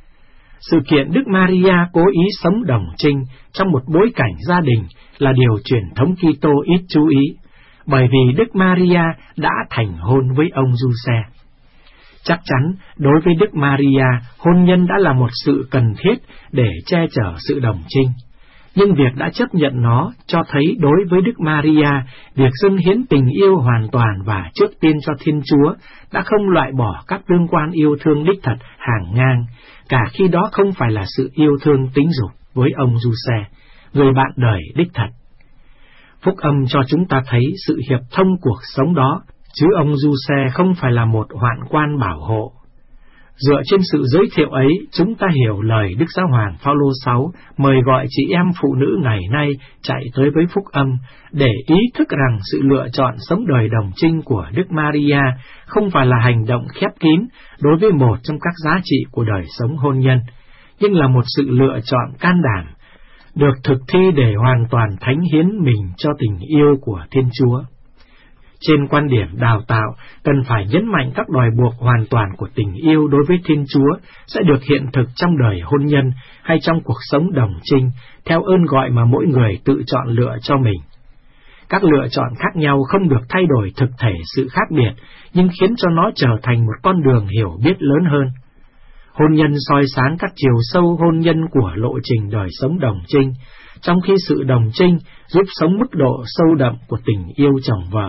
Sự kiện Đức Maria cố ý sống đồng trinh trong một bối cảnh gia đình là điều truyền thống Kitô ít chú ý, bởi vì Đức Maria đã thành hôn với ông Giuse. Chắc chắn, đối với Đức Maria, hôn nhân đã là một sự cần thiết để che chở sự đồng trinh. Nhưng việc đã chấp nhận nó cho thấy đối với Đức Maria, việc dâng hiến tình yêu hoàn toàn và trước tiên cho Thiên Chúa đã không loại bỏ các tương quan yêu thương đích thật hàng ngang, cả khi đó không phải là sự yêu thương tính dục với ông Giuse, người bạn đời đích thật. Phúc âm cho chúng ta thấy sự hiệp thông cuộc sống đó, chứ ông Giuse không phải là một hoạn quan bảo hộ. Dựa trên sự giới thiệu ấy, chúng ta hiểu lời Đức Giáo hoàng Phaolô sáu mời gọi chị em phụ nữ ngày nay chạy tới với phúc âm, để ý thức rằng sự lựa chọn sống đời đồng trinh của Đức Maria không phải là hành động khép kín đối với một trong các giá trị của đời sống hôn nhân, nhưng là một sự lựa chọn can đảm, được thực thi để hoàn toàn thánh hiến mình cho tình yêu của Thiên Chúa. Trên quan điểm đào tạo, cần phải nhấn mạnh các đòi buộc hoàn toàn của tình yêu đối với Thiên Chúa sẽ được hiện thực trong đời hôn nhân hay trong cuộc sống đồng trinh, theo ơn gọi mà mỗi người tự chọn lựa cho mình. Các lựa chọn khác nhau không được thay đổi thực thể sự khác biệt, nhưng khiến cho nó trở thành một con đường hiểu biết lớn hơn. Hôn nhân soi sáng các chiều sâu hôn nhân của lộ trình đời sống đồng trinh, trong khi sự đồng trinh giúp sống mức độ sâu đậm của tình yêu chồng vợ.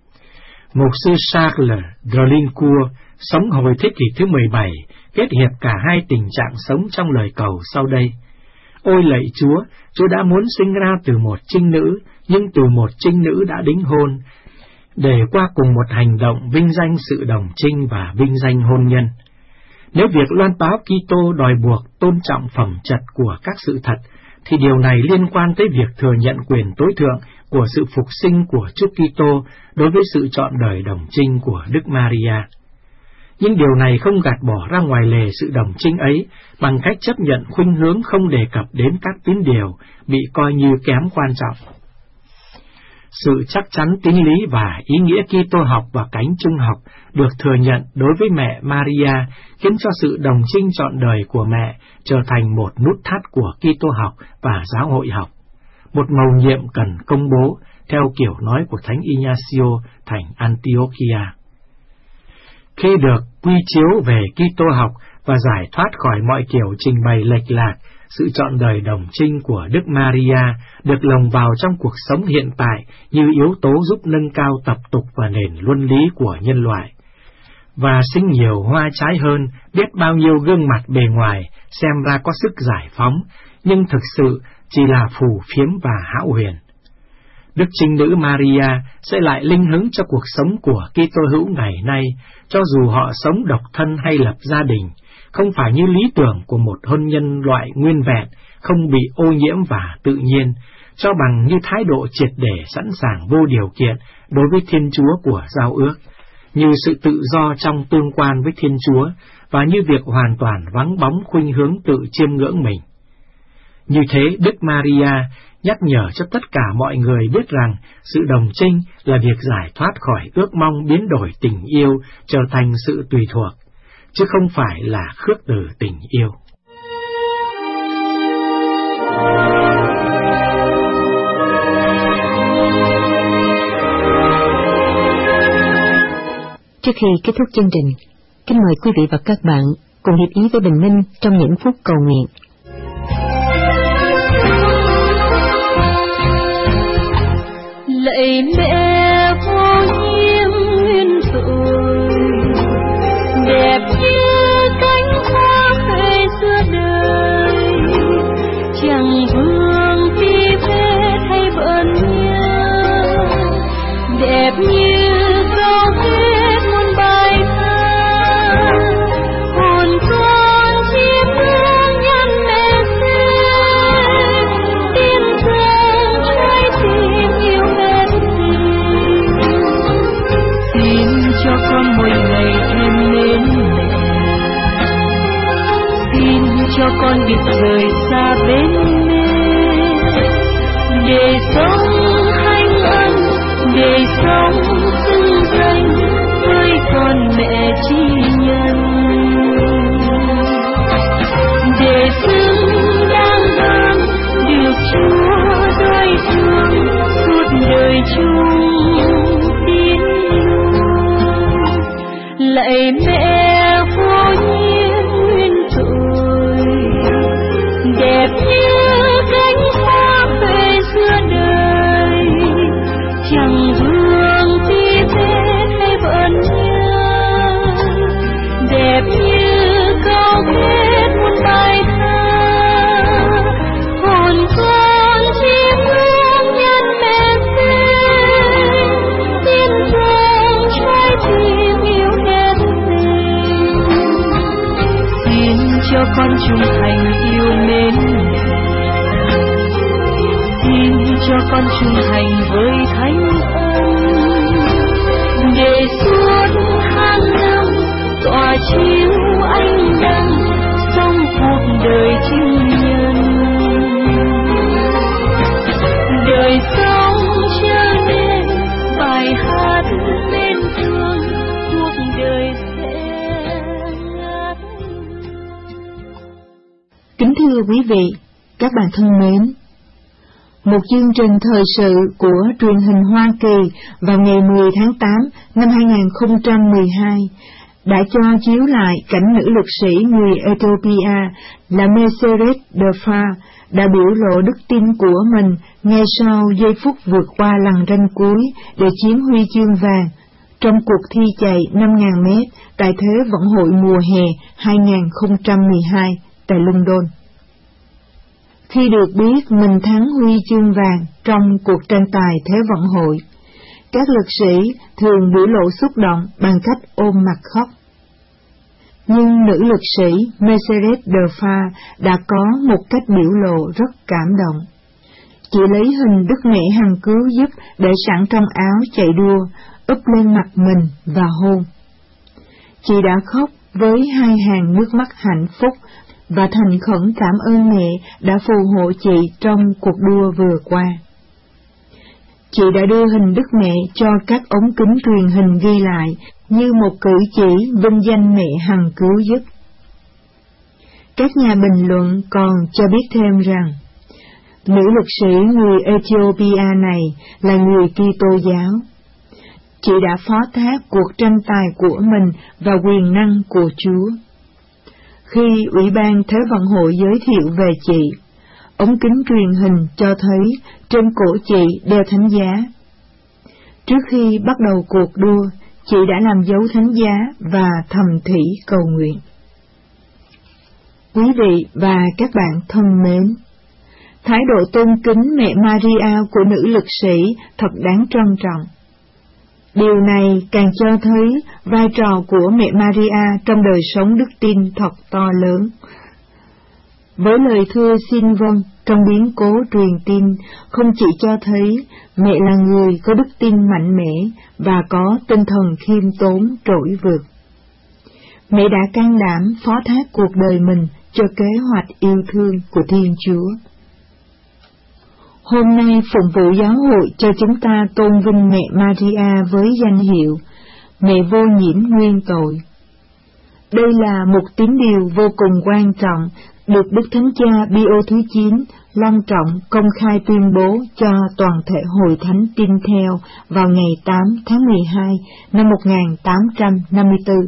Mục sư Charles Drincourt sống hồi thế kỷ thứ mười bảy, kết hiệp cả hai tình trạng sống trong lời cầu sau đây. Ôi lạy Chúa, Chúa đã muốn sinh ra từ một trinh nữ, nhưng từ một trinh nữ đã đính hôn, để qua cùng một hành động vinh danh sự đồng trinh và vinh danh hôn nhân. Nếu việc loan báo Kitô đòi buộc tôn trọng phẩm chất của các sự thật, thì điều này liên quan tới việc thừa nhận quyền tối thượng của sự phục sinh của Chúa Kitô đối với sự trọn đời đồng trinh của Đức Maria. Nhưng điều này không gạt bỏ ra ngoài lề sự đồng trinh ấy bằng cách chấp nhận khuynh hướng không đề cập đến các tín điều bị coi như kém quan trọng. Sự chắc chắn tín lý và ý nghĩa Kitô học và cánh trung học được thừa nhận đối với mẹ Maria khiến cho sự đồng trinh trọn đời của mẹ trở thành một nút thắt của Kitô học và giáo hội học, một mầu nhiệm cần công bố theo kiểu nói của Thánh Ignacio thành Antiochia. Khi được quy chiếu về Kitô học và giải thoát khỏi mọi kiểu trình bày lệch lạc, sự trọn đời đồng trinh của Đức Maria được lồng vào trong cuộc sống hiện tại như yếu tố giúp nâng cao tập tục và nền luân lý của nhân loại, và sinh nhiều hoa trái hơn biết bao nhiêu gương mặt bề ngoài xem ra có sức giải phóng, nhưng thực sự chỉ là phù phiếm và hão huyền. Đức Trinh Nữ Maria sẽ lại linh hứng cho cuộc sống của Kitô hữu ngày nay, cho dù họ sống độc thân hay lập gia đình, không phải như lý tưởng của một hôn nhân loại nguyên vẹn, không bị ô nhiễm và tự nhiên, cho bằng như thái độ triệt để sẵn sàng vô điều kiện đối với Thiên Chúa của giao ước, như sự tự do trong tương quan với Thiên Chúa, và như việc hoàn toàn vắng bóng khuynh hướng tự chiêm ngưỡng mình. Như thế, Đức Maria nhắc nhở cho tất cả mọi người biết rằng sự đồng trinh là việc giải thoát khỏi ước mong biến đổi tình yêu trở thành sự tùy thuộc, chứ không phải là khước từ tình yêu. Trước khi kết thúc chương trình, kính mời quý vị và các bạn cùng hiệp ý với Bình Minh trong những phút cầu nguyện. Lạy mẹ vô nhiễm nguyên tội, đẹp như cánh hoa khai giữa đời, chẳng vương phi phết hay bận nhớ, đẹp như câu kết muôn bài ca, hồn con chiếc hương nhân mẹ xinh, tin thương trái tim yêu mẹ. Xin cho con mỗi ngày thêm mến mẹ, xin cho con biết rời xa bên mẹ, để sống hạnh ân, để sống xứng danh với con mẹ chi nhân, để xứng đáng hơn được Chúa đôi thương suốt đời chung tín luôn. Lạy mẹ vô nhiễm nguyên tội, đẹp như cánh hoa về giữa đời, chẳng vương phi phết hay bận nhớ, đẹp như câu kết muôn bài ca, hồn con chiếc hương nhân mẹ xinh, tin thương trái tim yêu đẹp tình. Xin cho con trung thành yêu mến mẹ, xin cho con trung thành với thánh ân, để suốt hàng năm tỏa chiếu ánh nắng sống cuộc đời chinh nhân, đời sống trở nên bài hát bên thương, cuộc đời sẽ ngát hương. Kính thưa quý vị, các bạn thân mến, một chương trình thời sự của truyền hình Hoa Kỳ vào ngày mười tháng tám năm hai nghìn không trăm mười hai đã cho chiếu lại cảnh nữ luật sĩ người Ethiopia là Meseret Defa đã biểu lộ đức tin của mình ngay sau giây phút vượt qua lằn ranh cuối để chiếm huy chương vàng trong cuộc thi chạy năm nghìn mét tại Thế vận hội mùa hè hai nghìn không trăm mười hai tại London. Khi được biết mình thắng huy chương vàng trong cuộc tranh tài Thế vận hội, các lực sĩ thường biểu lộ xúc động bằng cách ôm mặt khóc. nhưng nữ lực sĩ Mercedes de Fa đã có một cách biểu lộ rất cảm động. Chị lấy hình Đức Mẹ Hằng Cứu Giúp để sẵn trong áo chạy đua, úp lên mặt mình và hôn. Chị đã khóc với hai hàng nước mắt hạnh phúc và thành khẩn cảm ơn mẹ đã phù hộ chị trong cuộc đua vừa qua. Chị đã đưa hình Đức Mẹ cho các ống kính truyền hình ghi lại như một cử chỉ vinh danh Mẹ Hằng Cứu Giúp. Các nhà bình luận còn cho biết thêm rằng, nữ lực sĩ người Ethiopia này là người Kitô giáo. Chị đã phó thác cuộc tranh tài của mình và quyền năng của Chúa. Khi Ủy ban Thế vận hội giới thiệu về chị, ống kính truyền hình cho thấy trên cổ chị đeo thánh giá. Trước khi bắt đầu cuộc đua, chị đã làm dấu thánh giá và thầm thỉ cầu nguyện. Quý vị và các bạn thân mến, thái độ tôn kính mẹ Maria của nữ lực sĩ thật đáng trân trọng. Điều này càng cho thấy vai trò của mẹ Maria trong đời sống đức tin thật to lớn. Với lời thưa xin vâng trong biến cố truyền tin, không chỉ cho thấy mẹ là người có đức tin mạnh mẽ và có tinh thần khiêm tốn trỗi vượt. Mẹ đã can đảm phó thác cuộc đời mình cho kế hoạch yêu thương của Thiên Chúa. Hôm nay phụng vụ giáo hội cho chúng ta tôn vinh mẹ Maria với danh hiệu Mẹ vô nhiễm nguyên tội. Đây là một tín điều vô cùng quan trọng được Đức Thánh Cha Pio thứ chín long trọng công khai tuyên bố cho toàn thể hội thánh tin theo vào ngày tám tháng mười hai năm một nghìn tám trăm năm mươi tư.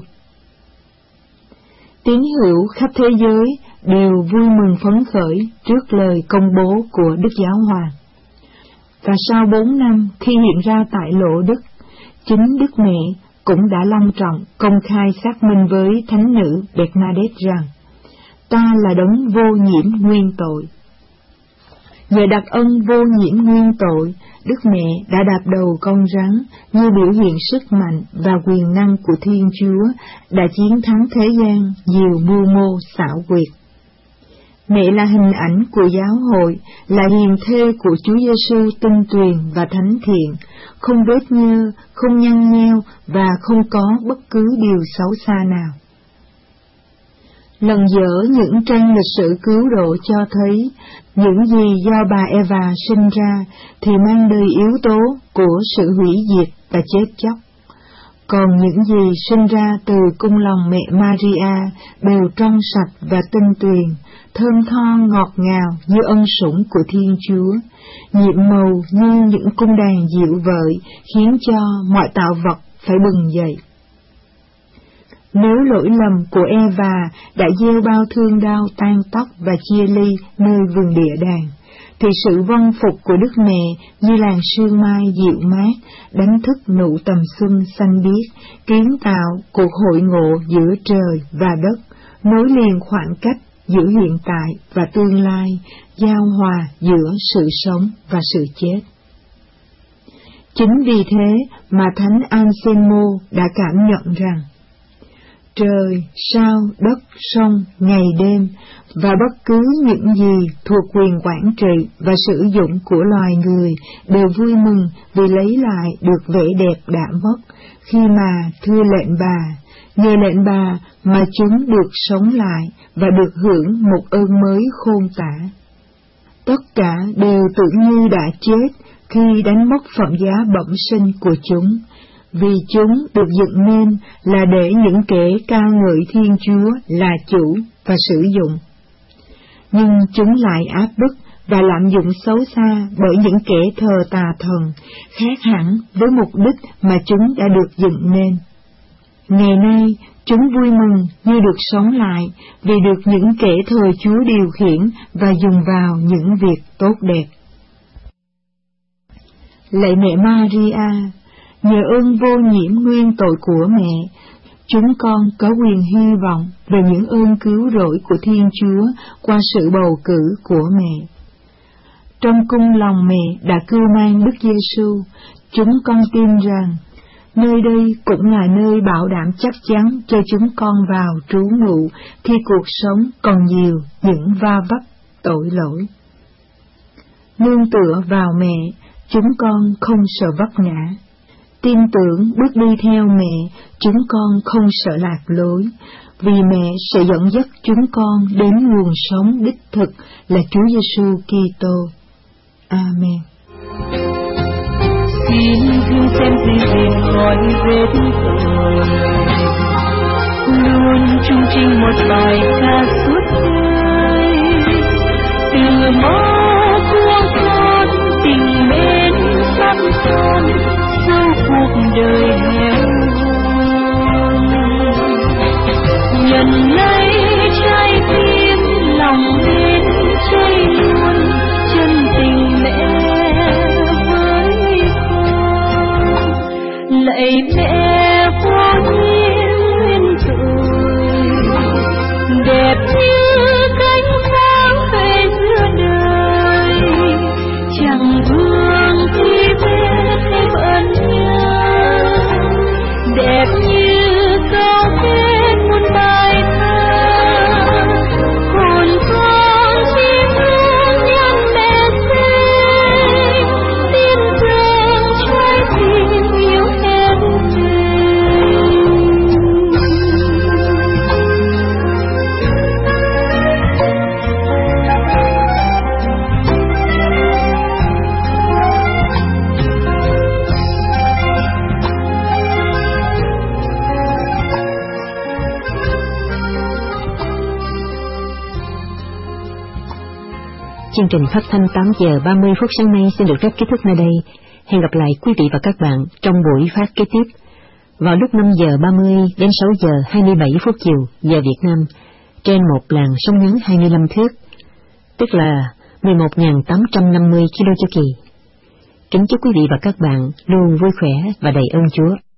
Tín hữu khắp thế giới đều vui mừng phấn khởi trước lời công bố của Đức Giáo Hoàng. Và sau bốn năm khi hiện ra tại Lộ Đức, chính Đức Mẹ cũng đã long trọng công khai xác minh với Thánh nữ Bernadette rằng, ta là đấng vô nhiễm nguyên tội. Nhờ đặc ân vô nhiễm nguyên tội, Đức Mẹ đã đạp đầu con rắn như biểu hiện sức mạnh và quyền năng của Thiên Chúa đã chiến thắng thế gian nhiều mưu mô xảo quyệt. Mẹ là hình ảnh của giáo hội, là hiền thê của Chúa Giêsu tinh tuyền và thánh thiện, không vết nhơ, không nhăn nheo và không có bất cứ điều xấu xa nào. Lần dở những trang lịch sử cứu độ cho thấy, những gì do bà Eva sinh ra thì mang đầy yếu tố của sự hủy diệt và chết chóc. Còn những gì sinh ra từ cung lòng mẹ Maria đều trong sạch và tinh tuyền, thơm tho ngọt ngào như ân sủng của Thiên Chúa, nhiệm màu như những cung đàn dịu vợi khiến cho mọi tạo vật phải bừng dậy. Nếu lỗi lầm của Eva đã gieo bao thương đau tan tóc và chia ly nơi vườn địa đàng, thì sự vâng phục của Đức Mẹ như làn sương mai dịu mát, đánh thức nụ tầm xuân xanh biếc, kiến tạo cuộc hội ngộ giữa trời và đất, nối liền khoảng cách giữa hiện tại và tương lai, giao hòa giữa sự sống và sự chết. Chính vì thế mà Thánh Anselmo đã cảm nhận rằng, trời, sao, đất, sông, ngày đêm, và bất cứ những gì thuộc quyền quản trị và sử dụng của loài người đều vui mừng vì lấy lại được vẻ đẹp đã mất, khi mà thưa lệnh bà, nhờ lệnh bà mà chúng được sống lại và được hưởng một ơn mới khôn tả. Tất cả đều tưởng như đã chết khi đánh mất phẩm giá bẩm sinh của chúng, vì chúng được dựng nên là để những kẻ ca ngợi Thiên Chúa là chủ và sử dụng. Nhưng chúng lại áp bức và lạm dụng xấu xa bởi những kẻ thờ tà thần, khác hẳn với mục đích mà chúng đã được dựng nên. Ngày nay, chúng vui mừng như được sống lại vì được những kẻ thờ Chúa điều khiển và dùng vào những việc tốt đẹp. Lạy mẹ Maria, nhờ ơn vô nhiễm nguyên tội của mẹ, chúng con có quyền hy vọng về những ơn cứu rỗi của Thiên Chúa qua sự bầu cử của mẹ. Trong cung lòng mẹ đã cưu mang Đức Giêsu, chúng con tin rằng Nơi đây cũng là nơi bảo đảm chắc chắn cho chúng con vào trú ngụ khi cuộc sống còn nhiều những va vấp tội lỗi. Nương tựa vào mẹ, chúng con không sợ vấp ngã. Tin tưởng bước đi theo mẹ, chúng con không sợ lạc lối, vì mẹ sẽ dẫn dắt chúng con đến nguồn sống đích thực là Chúa Giêsu Kitô. Amen. Xin thương xem gì gìn mọi vết tội, luôn chung trình một bài ca suốt đời. Từ máu của con tình mến sắt son, dấu cuộc đời heo hon. Nhận lấy trái tim lòng đến cháy luôn, chân tình mẹ với con. Lạy mẹ vô nhiên rồi, đẹp như cánh hoa về giữa đời, chẳng vương khi biết em ân nhớ, đẹp như câu kết muôn bài thơ, hồn con chỉ thương nhân mẹ sinh, tin rằng trái tim yêu em mình. Chương trình phát thanh tám giờ ba mươi phút sáng nay xin được phép kết thúc nơi đây. Hẹn gặp lại quý vị và các bạn trong buổi phát kế tiếp vào lúc năm giờ ba mươi đến sáu giờ hai mươi bảy phút chiều giờ Việt Nam trên một làn sóng ngắn hai mươi lăm thước, tức là mười một nghìn tám trăm năm mươi ki lô chu kỳ. Kính chúc quý vị và các bạn luôn vui khỏe và đầy ơn Chúa.